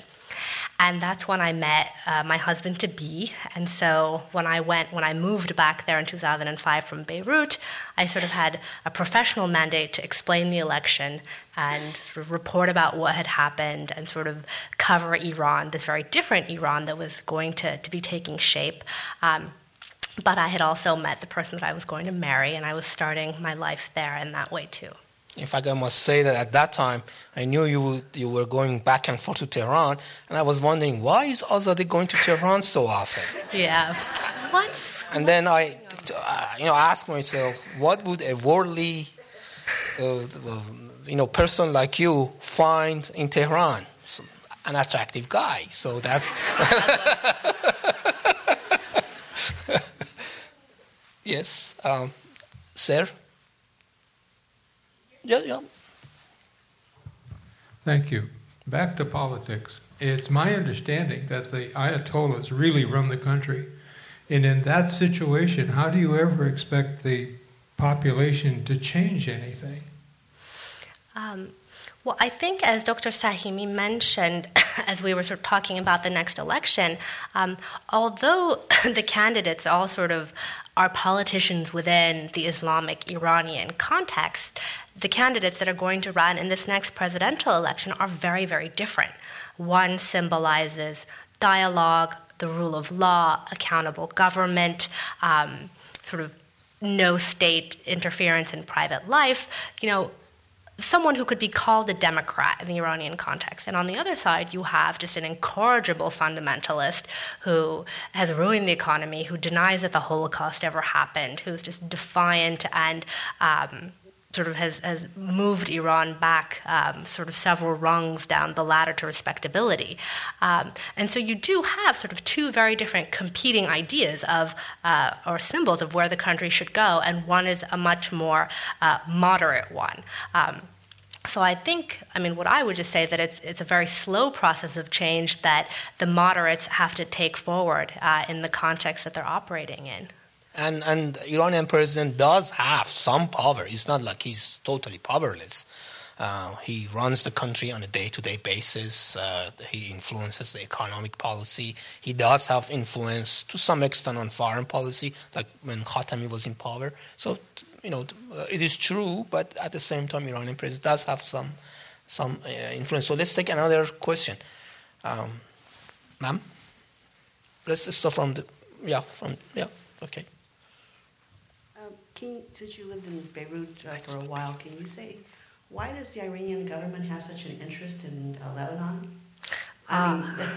[SPEAKER 3] And that's when I met uh, my husband-to-be. And so when I went, when I moved back there in two thousand five from Beirut, I sort of had a professional mandate to explain the election and sort of report about what had happened and sort of cover Iran, this very different Iran that was going to, to be taking shape. Um, but I had also met the person that I was going to marry, and I was starting my life there in that way too.
[SPEAKER 2] In fact, I must say that at that time, I knew you would, you were going back and forth to Tehran, and I was wondering, why is Azadeh going to Tehran so often?
[SPEAKER 3] Yeah. What?
[SPEAKER 2] And then I, uh, you know, asked myself, what would a worldly, uh, you know, person like you find in Tehran? So, an attractive guy. So that's. Yes, um, sir. Yeah, yeah.
[SPEAKER 5] Thank you. Back to politics. It's my understanding that the Ayatollahs really run the country. And in that situation, how do you ever expect the population to change anything?
[SPEAKER 3] Um, Well, I think as Doctor Sahimi mentioned, as we were sort of talking about the next election, um, although the candidates all sort of are politicians within the Islamic Iranian context, the candidates that are going to run in this next presidential election are very, very different. One symbolizes dialogue, the rule of law, accountable government, um, sort of no state interference in private life, you know, someone who could be called a Democrat in the Iranian context. And on the other side, you have just an incorrigible fundamentalist who has ruined the economy, who denies that the Holocaust ever happened, who's just defiant and um, sort of has, has moved Iran back um, sort of several rungs down the ladder to respectability. Um, and so you do have sort of two very different competing ideas of, uh, or symbols of where the country should go, and one is a much more uh, moderate one. Um, So I think, I mean, what I would just say that it's it's a very slow process of change that the moderates have to take forward uh, in the context that they're operating in.
[SPEAKER 2] And and Iranian president does have some power. It's not like he's totally powerless. Uh, he runs the country on a day-to-day basis. Uh, he influences the economic policy. He does have influence to some extent on foreign policy, like when Khatami was in power. So, you know, it is true, but at the same time, Iranian president does have some some uh, influence. So let's take another question, um, ma'am. Let's start from the yeah from yeah okay.
[SPEAKER 6] Um, can you, since you lived in Beirut uh, for a while, can you say why does the Iranian government have such an interest in uh, Lebanon? I
[SPEAKER 3] um,
[SPEAKER 6] mean,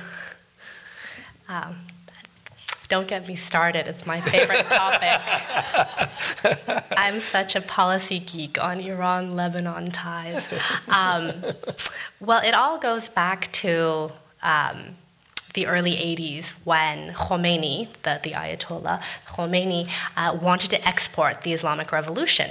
[SPEAKER 3] um, Don't get me started. It's my favorite topic. I'm such a policy geek on Iran-Lebanon ties. Um, well, it all goes back to um, the early eighties when Khomeini, the, the Ayatollah, Khomeini, uh, wanted to export the Islamic Revolution.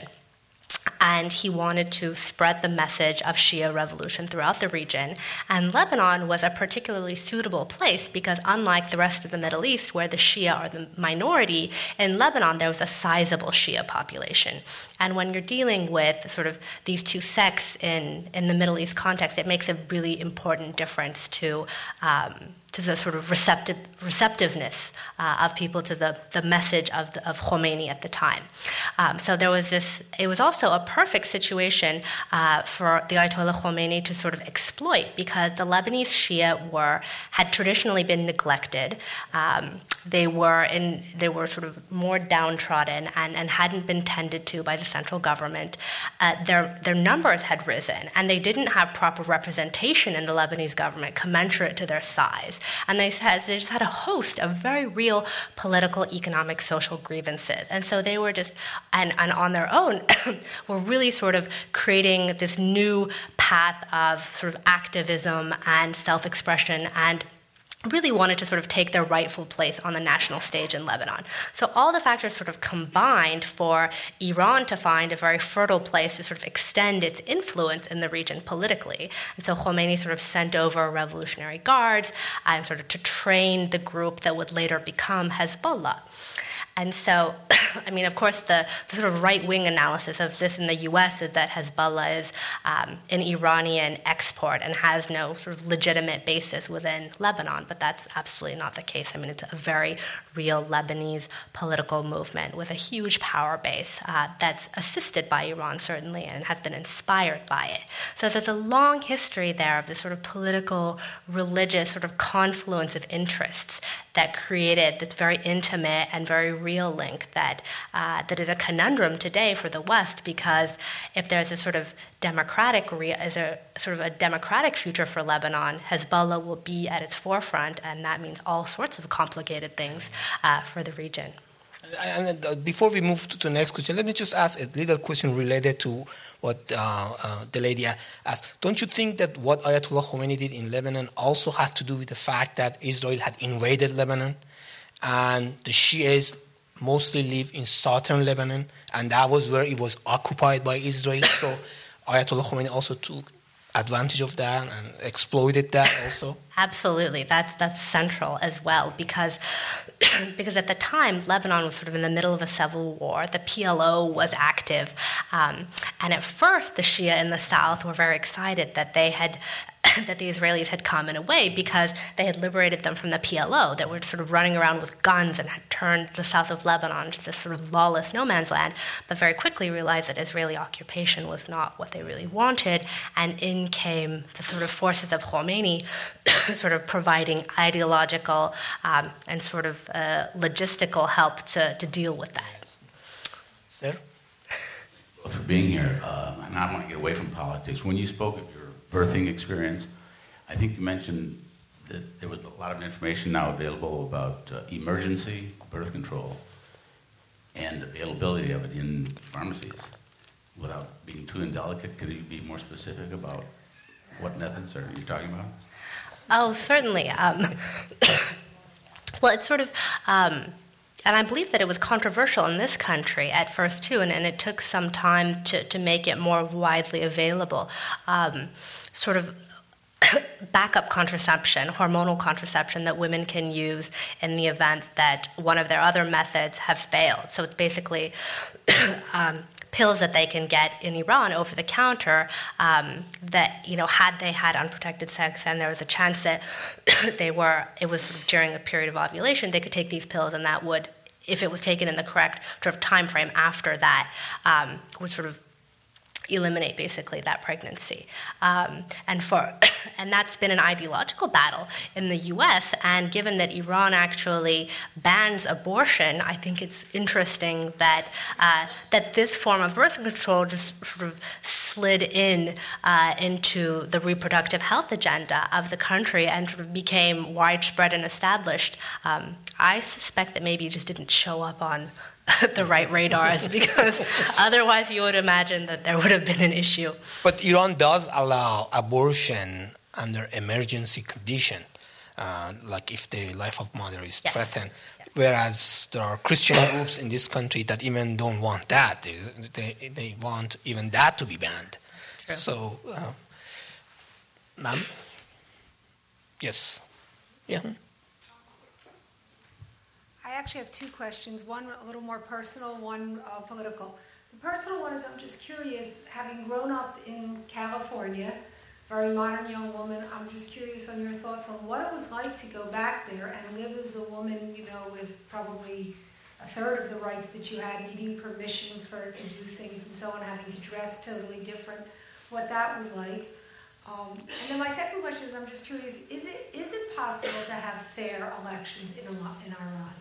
[SPEAKER 3] And he wanted to spread the message of Shia revolution throughout the region. And Lebanon was a particularly suitable place because unlike the rest of the Middle East, where the Shia are the minority, in Lebanon there was a sizable Shia population. And when you're dealing with sort of these two sects in, in the Middle East context, it makes a really important difference to um, to the sort of receptive, receptiveness uh, of people to the, the message of, the, of Khomeini at the time. Um, so there was this, it was also a perfect situation uh, for the Ayatollah Khomeini to sort of exploit because the Lebanese Shia were, had traditionally been neglected. Um, they were in, they were sort of more downtrodden and, and hadn't been tended to by the central government. Uh, their, their numbers had risen and they didn't have proper representation in the Lebanese government commensurate to their size. And they, had, they just had a host of very real political, economic, social grievances. And so they were just, and, and on their own, were really sort of creating this new path of sort of activism and self-expression and really wanted to sort of take their rightful place on the national stage in Lebanon. So all the factors sort of combined for Iran to find a very fertile place to sort of extend its influence in the region politically. And so Khomeini sort of sent over revolutionary guards and sort of to train the group that would later become Hezbollah. And so, I mean, of course, the, the sort of right-wing analysis of this in the U S is that Hezbollah is um, an Iranian export and has no sort of legitimate basis within Lebanon, but that's absolutely not the case. I mean, it's a very real Lebanese political movement with a huge power base uh, that's assisted by Iran, certainly, and has been inspired by it. So there's a long history there of this sort of political, religious sort of confluence of interests that created this very intimate and very real link that uh, that is a conundrum today for the West, because if there's a sort of democratic, re- is a sort of a democratic future for Lebanon, Hezbollah will be at its forefront, and that means all sorts of complicated things uh, for the region.
[SPEAKER 2] And uh, before we move to the next question, let me just ask a little question related to what uh, uh, the lady asked. Don't you think that what Ayatollah Khomeini did in Lebanon also had to do with the fact that Israel had invaded Lebanon and the Shias mostly live in southern Lebanon, and that was where it was occupied by Israel? So Ayatollah Khomeini also took advantage of that and exploited that also?
[SPEAKER 3] Absolutely. That's that's central as well, because because at the time, Lebanon was sort of in the middle of a civil war. The P L O was active. Um, and at first, the Shia in the south were very excited that they had that the Israelis had come in a way because they had liberated them from the P L O, that were sort of running around with guns and had turned the south of Lebanon into this sort of lawless no man's land, but very quickly realized that Israeli occupation was not what they really wanted, and in came the sort of forces of Khomeini sort of providing ideological um, and sort of uh, logistical help to, to deal with that.
[SPEAKER 2] Sir?
[SPEAKER 7] For being here, uh, and I want to get away from politics. When you spoke of your birthing experience, I think you mentioned that there was a lot of information now available about uh, emergency birth control and availability of it in pharmacies. Without being too indelicate, could you be more specific about what methods are you talking about?
[SPEAKER 3] Oh, certainly. Um, well, it's sort of... Um, And I believe that it was controversial in this country at first, too, and, and it took some time to, to make it more widely available. Um, sort of backup contraception, hormonal contraception that women can use in the event that one of their other methods have failed. So it's basically um, pills that they can get in Iran over the counter um, that, you know, had they had unprotected sex and there was a chance that they were, it was sort of during a period of ovulation, they could take these pills and that would, if it was taken in the correct sort of time frame after that, um, would sort of eliminate basically that pregnancy. Um, and for and that's been an ideological battle in the U S, and given that Iran actually bans abortion, I think it's interesting that uh, that this form of birth control just sort of slid in uh, into the reproductive health agenda of the country and sort of became widespread and established. Um, I suspect that maybe it just didn't show up on the right radars, because otherwise you would imagine that there would have been an issue.
[SPEAKER 2] But Iran does allow abortion under emergency condition, uh, like if the life of mother is
[SPEAKER 3] Yes.
[SPEAKER 2] threatened. Whereas there are Christian groups in this country that even don't want that. They, they, they want even that to be banned.
[SPEAKER 3] True.
[SPEAKER 2] So, uh, ma'am? Yes. Yeah.
[SPEAKER 8] I actually have two questions, one a little more personal, one uh, political. The personal one is I'm just curious, having grown up in California, very modern young woman, I'm just curious on your thoughts on what it was like to go back there and live as a woman, you know, with probably a third of the rights that you had, needing permission for to do things and so on, having to dress totally different, what that was like. Um, and then my second question is I'm just curious, is it is it possible to have fair elections in, in Iran?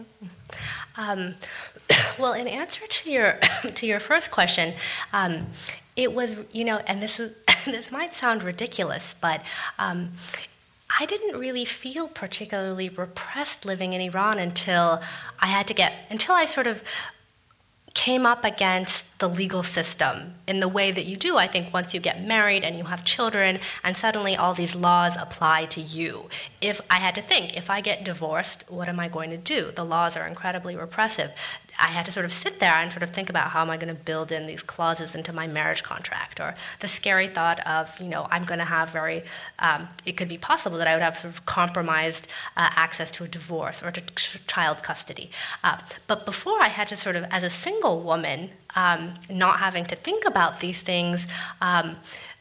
[SPEAKER 3] Um, well, in answer to your to your first question, um, it was, you know, and this is this might sound ridiculous, but um, I didn't really feel particularly repressed living in Iran until I had to get until I sort of came up against the legal system in the way that you do, I think, once you get married and you have children, and suddenly all these laws apply to you. If I had to think, if I get divorced, what am I going to do? The laws are incredibly repressive. I had to sort of sit there and sort of think about how am I going to build in these clauses into my marriage contract, or the scary thought of, you know, I'm going to have very, um, it could be possible that I would have sort of compromised uh, access to a divorce or to ch- child custody. Uh, but before I had to sort of, as a single woman, um, not having to think about these things, um,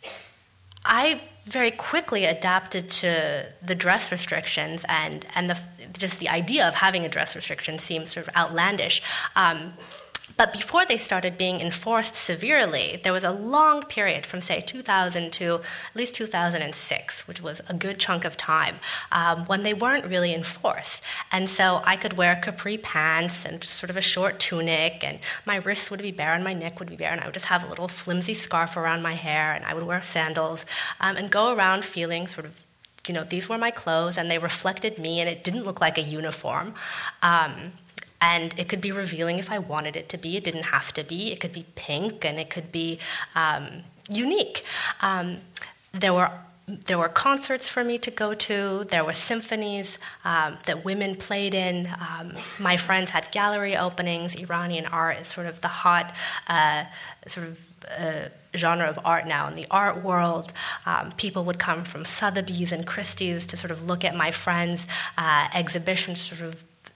[SPEAKER 3] I very quickly adapted to the dress restrictions, and, and the, just the idea of having a dress restriction seemed sort of outlandish. Um, but before they started being enforced severely, there was a long period from, say, two thousand to at least two thousand six, which was a good chunk of time, um, when they weren't really enforced. And so I could wear capri pants and just sort of a short tunic, and my wrists would be bare and my neck would be bare, and I would just have a little flimsy scarf around my hair, and I would wear sandals, um, and go around feeling sort of, you know, these were my clothes, and they reflected me, and it didn't look like a uniform. Um, And it could be revealing if I wanted it to be. It didn't have to be. It could be pink, and it could be um, unique. Um, there were there were concerts for me to go to. There were symphonies um, that women played in. Um, my friends had gallery openings. Iranian art is sort of the hot uh, sort of uh, genre of art now in the art world. Um, people would come from Sotheby's and Christie's to sort of look at my friends' uh, exhibitions, sort of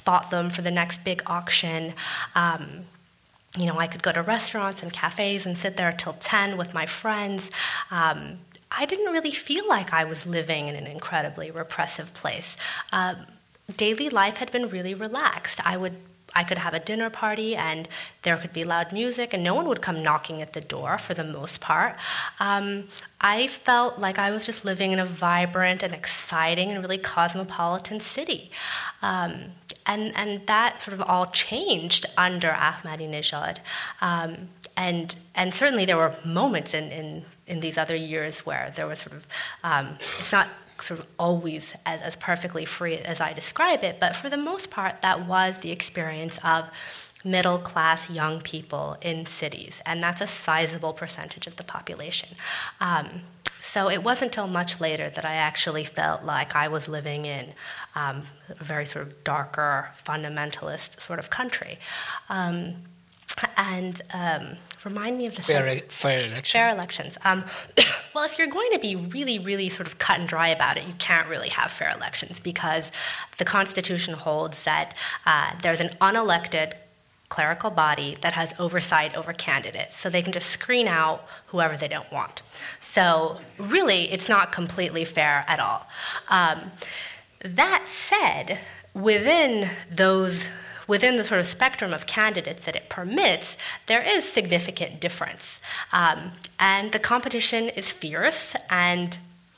[SPEAKER 3] spot them for the next big auction. Um, you know, I could go to restaurants and cafes and sit there till ten with my friends. Um, I didn't really feel like I was living in an incredibly repressive place. Um, daily life had been really relaxed. I would I could have a dinner party and there could be loud music and no one would come knocking at the door for the most part. Um, I felt like I was just living in a vibrant and exciting and really cosmopolitan city. Um, and, and that sort of all changed under Ahmadinejad. Um, and, and certainly there were moments in, in, in these other years where there was sort of, um, it's not sort of always as, as perfectly free as I describe it, but for the most part, that was the experience of middle-class young people in cities, and that's a sizable percentage of the population. Um, so it wasn't until much later that I actually felt like I was living in um, a very sort of darker, fundamentalist sort of country. Um, and um, remind me of the
[SPEAKER 2] fair,
[SPEAKER 3] thing.
[SPEAKER 2] fair elections.
[SPEAKER 3] Fair elections. Um, well, if you're going to be really, really sort of cut and dry about it, you can't really have fair elections because the Constitution holds that uh, there's an unelected clerical body that has oversight over candidates, so they can just screen out whoever they don't want. So really, it's not completely fair at all. Um, that said, within those Within the sort of spectrum of candidates that it permits, there is significant difference. Um, and the competition is fierce, and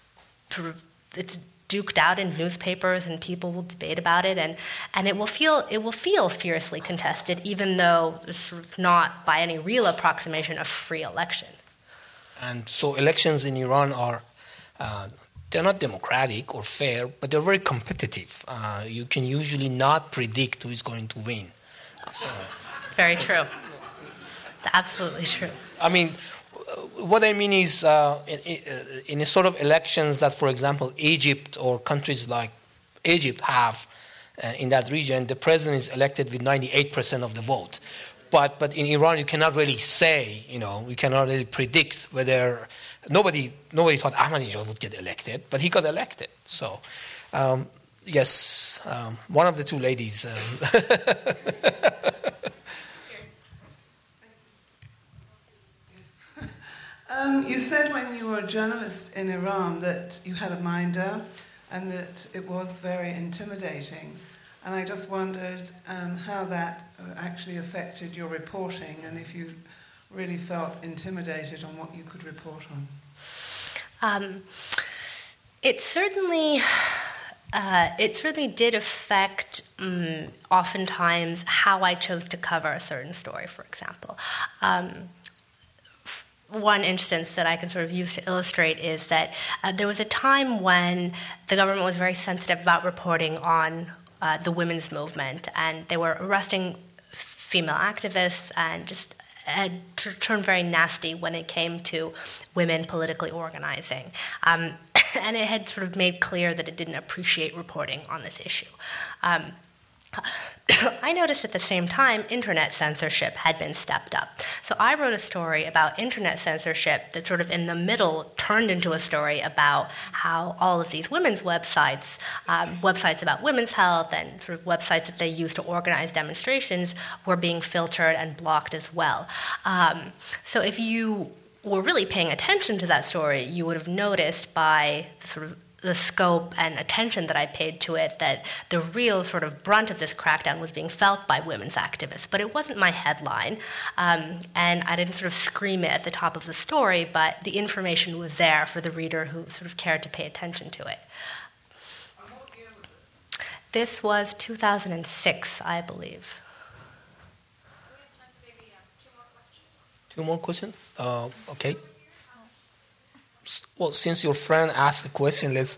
[SPEAKER 3] it's duked out in newspapers, and people will debate about it, and, and it will feel it will feel fiercely contested, even though it's sort of not by any real approximation a free election.
[SPEAKER 2] And so elections in Iran are uh, they're not democratic or fair, but they're very competitive. Uh, you can usually not predict who is going to win. Uh,
[SPEAKER 3] very true. Absolutely true.
[SPEAKER 2] I mean, what I mean is uh, in, in a sort of elections that, for example, Egypt or countries like Egypt have uh, in that region, the president is elected with ninety-eight percent of the vote. But but in Iran, you cannot really say, you know, you cannot really predict whether nobody nobody thought Ahmadinejad would get elected, but he got elected. So, um, yes, um, one of the two ladies. Um,
[SPEAKER 9] um, you said when you were a journalist in Iran that you had a minder and that it was very intimidating. And I just wondered um, how that actually affected your reporting and if you really felt intimidated on what you could report on.
[SPEAKER 3] Um, it certainly, uh, it certainly did affect um, oftentimes how I chose to cover a certain story, for example. Um, One instance that I can sort of use to illustrate is that uh, there was a time when the government was very sensitive about reporting on Uh, the women's movement, and they were arresting female activists and just had turned very nasty when it came to women politically organizing. Um, and it had sort of made clear that it didn't appreciate reporting on this issue. Um, I noticed at the same time internet censorship had been stepped up. So I wrote a story about internet censorship that sort of in the middle turned into a story about how all of these women's websites, um, websites about women's health and sort of websites that they use to organize demonstrations were being filtered and blocked as well. Um, so if you were really paying attention to that story, you would have noticed by the sort of the scope and attention that I paid to it, that the real sort of brunt of this crackdown was being felt by women's activists. But it wasn't my headline, um, and I didn't sort of scream it at the top of the story, but the information was there for the reader who sort of cared to pay attention to it. This was two thousand six, I believe.
[SPEAKER 2] Two more questions? Uh, okay. Well, since your friend asked a question, let's...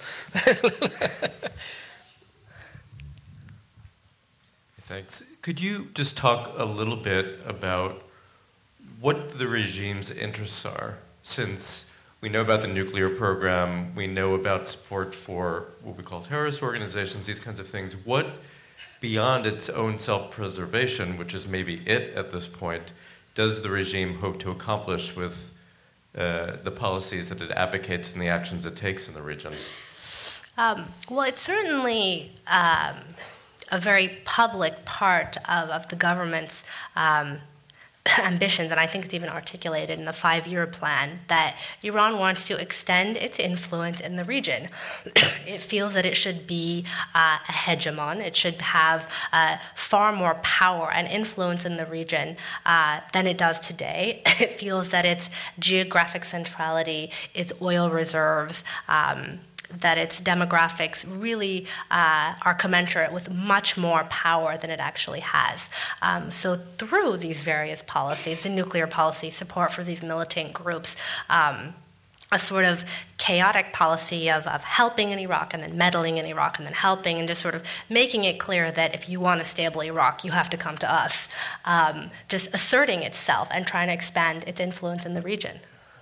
[SPEAKER 10] Thanks. Could you just talk a little bit about what the regime's interests are? Since we know about the nuclear program, we know about support for what we call terrorist organizations, these kinds of things. What, beyond its own self-preservation, which is maybe it at this point, does the regime hope to accomplish with Uh, the policies that it advocates and the actions it takes in the region?
[SPEAKER 3] Um, well, it certainly um, a very public part of, of the government's um, ambitions, and I think it's even articulated in the five-year plan, that Iran wants to extend its influence in the region. It feels that it should be uh, a hegemon. It should have uh, far more power and influence in the region uh, than it does today. It feels that its geographic centrality, its oil reserves, um, that its demographics really uh, are commensurate with much more power than it actually has. Um, so through these various policies, the nuclear policy, support for these militant groups, um, a sort of chaotic policy of, of helping in Iraq and then meddling in Iraq and then helping and just sort of making it clear that if you want a stable Iraq, you have to come to us, um, just asserting itself and trying to expand its influence in the region.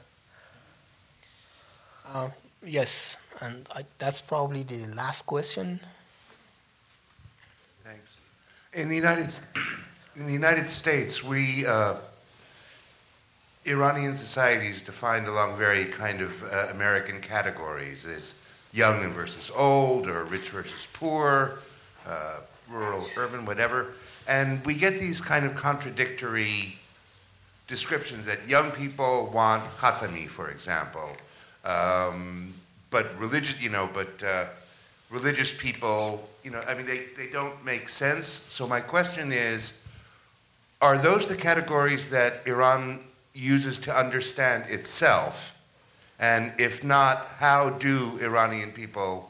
[SPEAKER 2] Uh, yes. And I, that's probably the last question.
[SPEAKER 11] Thanks. In the United, in the United States, we uh, Iranian society is defined along very kind of uh, American categories. There's young versus old, or rich versus poor, uh, rural, urban, whatever. And we get these kind of contradictory descriptions that young people want khatami, for example. Um, But religious, you know, but uh, religious people, you know, I mean, they, they don't make sense. So my question is, are those the categories that Iran uses to understand itself? And if not, how do Iranian people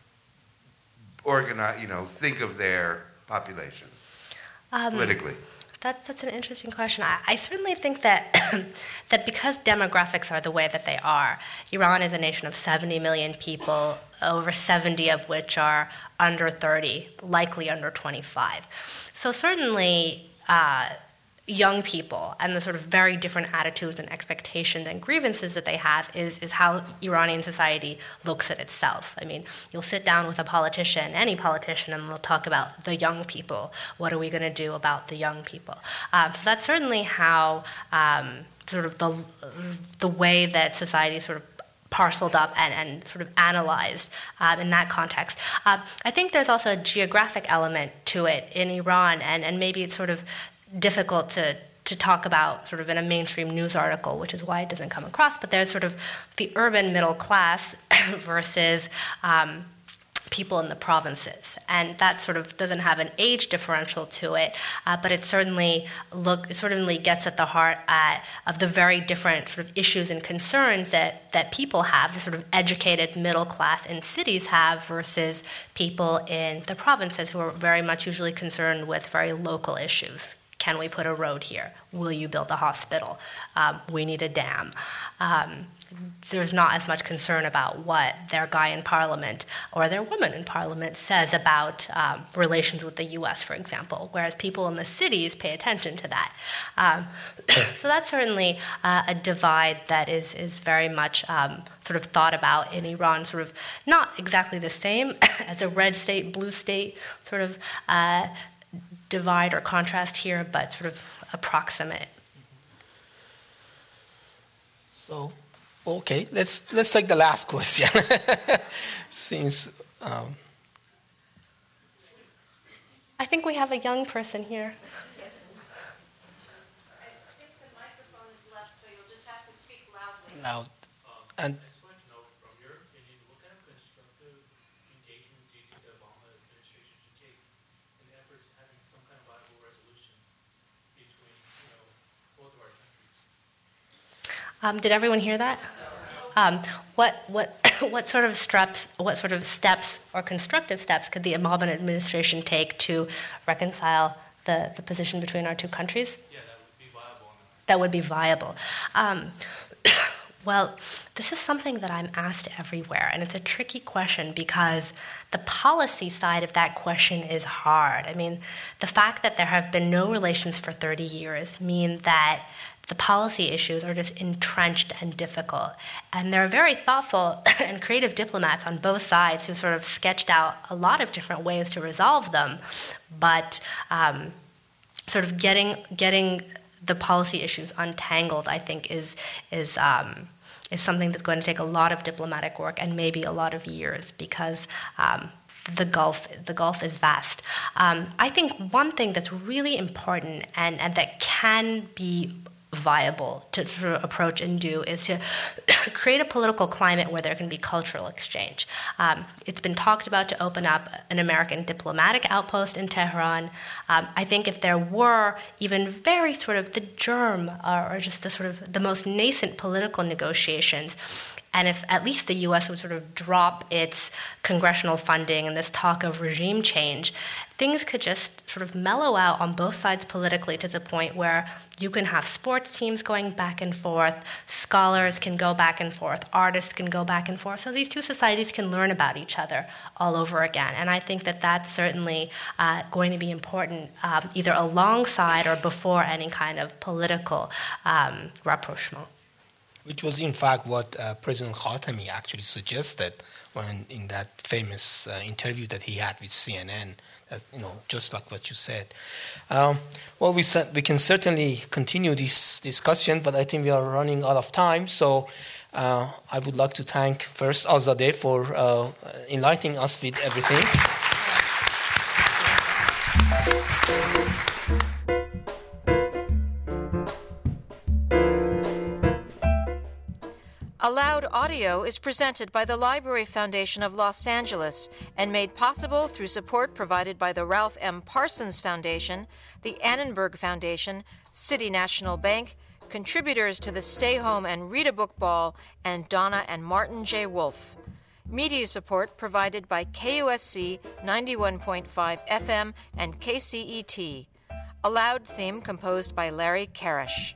[SPEAKER 11] organize, you know, think of their population um, politically?
[SPEAKER 3] That's, that's an interesting question. I, I certainly think that that because demographics are the way that they are, Iran is a nation of seventy million people, over seventy of which are under thirty, likely under twenty-five. So certainly uh, young people and the sort of very different attitudes and expectations and grievances that they have is, is how Iranian society looks at itself. I mean, you'll sit down with a politician, any politician, and they'll talk about the young people. What are we going to do about the young people? Um, so that's certainly how um, sort of the, the way that society sort of parceled up and, and sort of analyzed um, in that context. Um, I think there's also a geographic element to it in Iran, and, and maybe it's sort of difficult to to talk about sort of in a mainstream news article, which is why it doesn't come across, but there's sort of the urban middle class versus um, people in the provinces. And that sort of doesn't have an age differential to it, uh, but it certainly look it certainly gets at the heart uh, of the very different sort of issues and concerns that, that people have, the sort of educated middle class in cities have versus people in the provinces who are very much usually concerned with very local issues. Can we put a road here? Will you build a hospital? Um, we need a dam. Um, there's not as much concern about what their guy in parliament or their woman in parliament says about um, relations with the U S, for example, whereas people in the cities pay attention to that. Um, so that's certainly uh, a divide that is, is very much um, sort of thought about in Iran, sort of not exactly the same as a red state, blue state sort of uh, divide or contrast here, but sort of approximate.
[SPEAKER 2] So, okay, let's let's take the last question. Since um...
[SPEAKER 3] I think we have a young person here.
[SPEAKER 1] Yes. I think the microphone is left, so you'll just have to speak loudly.
[SPEAKER 2] Loud. And
[SPEAKER 12] I just want to know, from your opinion, what kind of constructive engagement do you think the Obama administration should take in the efforts of having some kind of viable resolution between, you know, both of our countries?
[SPEAKER 3] Um, did everyone hear that? Um, what what what sort of steps what sort of steps or constructive steps could the Obama administration take to reconcile the, the position between our two countries?
[SPEAKER 12] Yeah, that would be viable.
[SPEAKER 3] That would be viable. Um, well, this is something that I'm asked everywhere, and it's a tricky question because the policy side of that question is hard. I mean, the fact that there have been no relations for thirty years mean that the policy issues are just entrenched and difficult. And there are very thoughtful and creative diplomats on both sides who sort of sketched out a lot of different ways to resolve them. But um, sort of getting getting the policy issues untangled, I think, is is um, is something that's going to take a lot of diplomatic work and maybe a lot of years, because um, the Gulf, the Gulf is vast. Um, I think one thing that's really important and, and that can be viable to sort of approach and do is to create a political climate where there can be cultural exchange. Um, it's been talked about to open up an American diplomatic outpost in Tehran. Um, I think if there were even very sort of the germ or, or just the sort of the most nascent political negotiations, and if at least the U S would sort of drop its congressional funding and this talk of regime change, things could just sort of mellow out on both sides politically to the point where you can have sports teams going back and forth, scholars can go back and forth, artists can go back and forth, so these two societies can learn about each other all over again. And I think that that's certainly uh, going to be important um, either alongside or before any kind of political um, rapprochement.
[SPEAKER 2] Which was, in fact, what uh, President Khatami actually suggested when in that famous uh, interview that he had with C N N. That, you know, just like what you said. Um, well, we we can certainly continue this discussion, but I think we are running out of time. So uh, I would like to thank first Azadeh for uh, enlightening us with everything.
[SPEAKER 1] Aloud Audio is presented by the Library Foundation of Los Angeles and made possible through support provided by the Ralph M. Parsons Foundation, the Annenberg Foundation, City National Bank, contributors to the Stay Home and Read a Book Ball, and Donna and Martin J. Wolf. Media support provided by K U S C ninety-one point five F M and K C E T. Aloud theme composed by Larry Karish.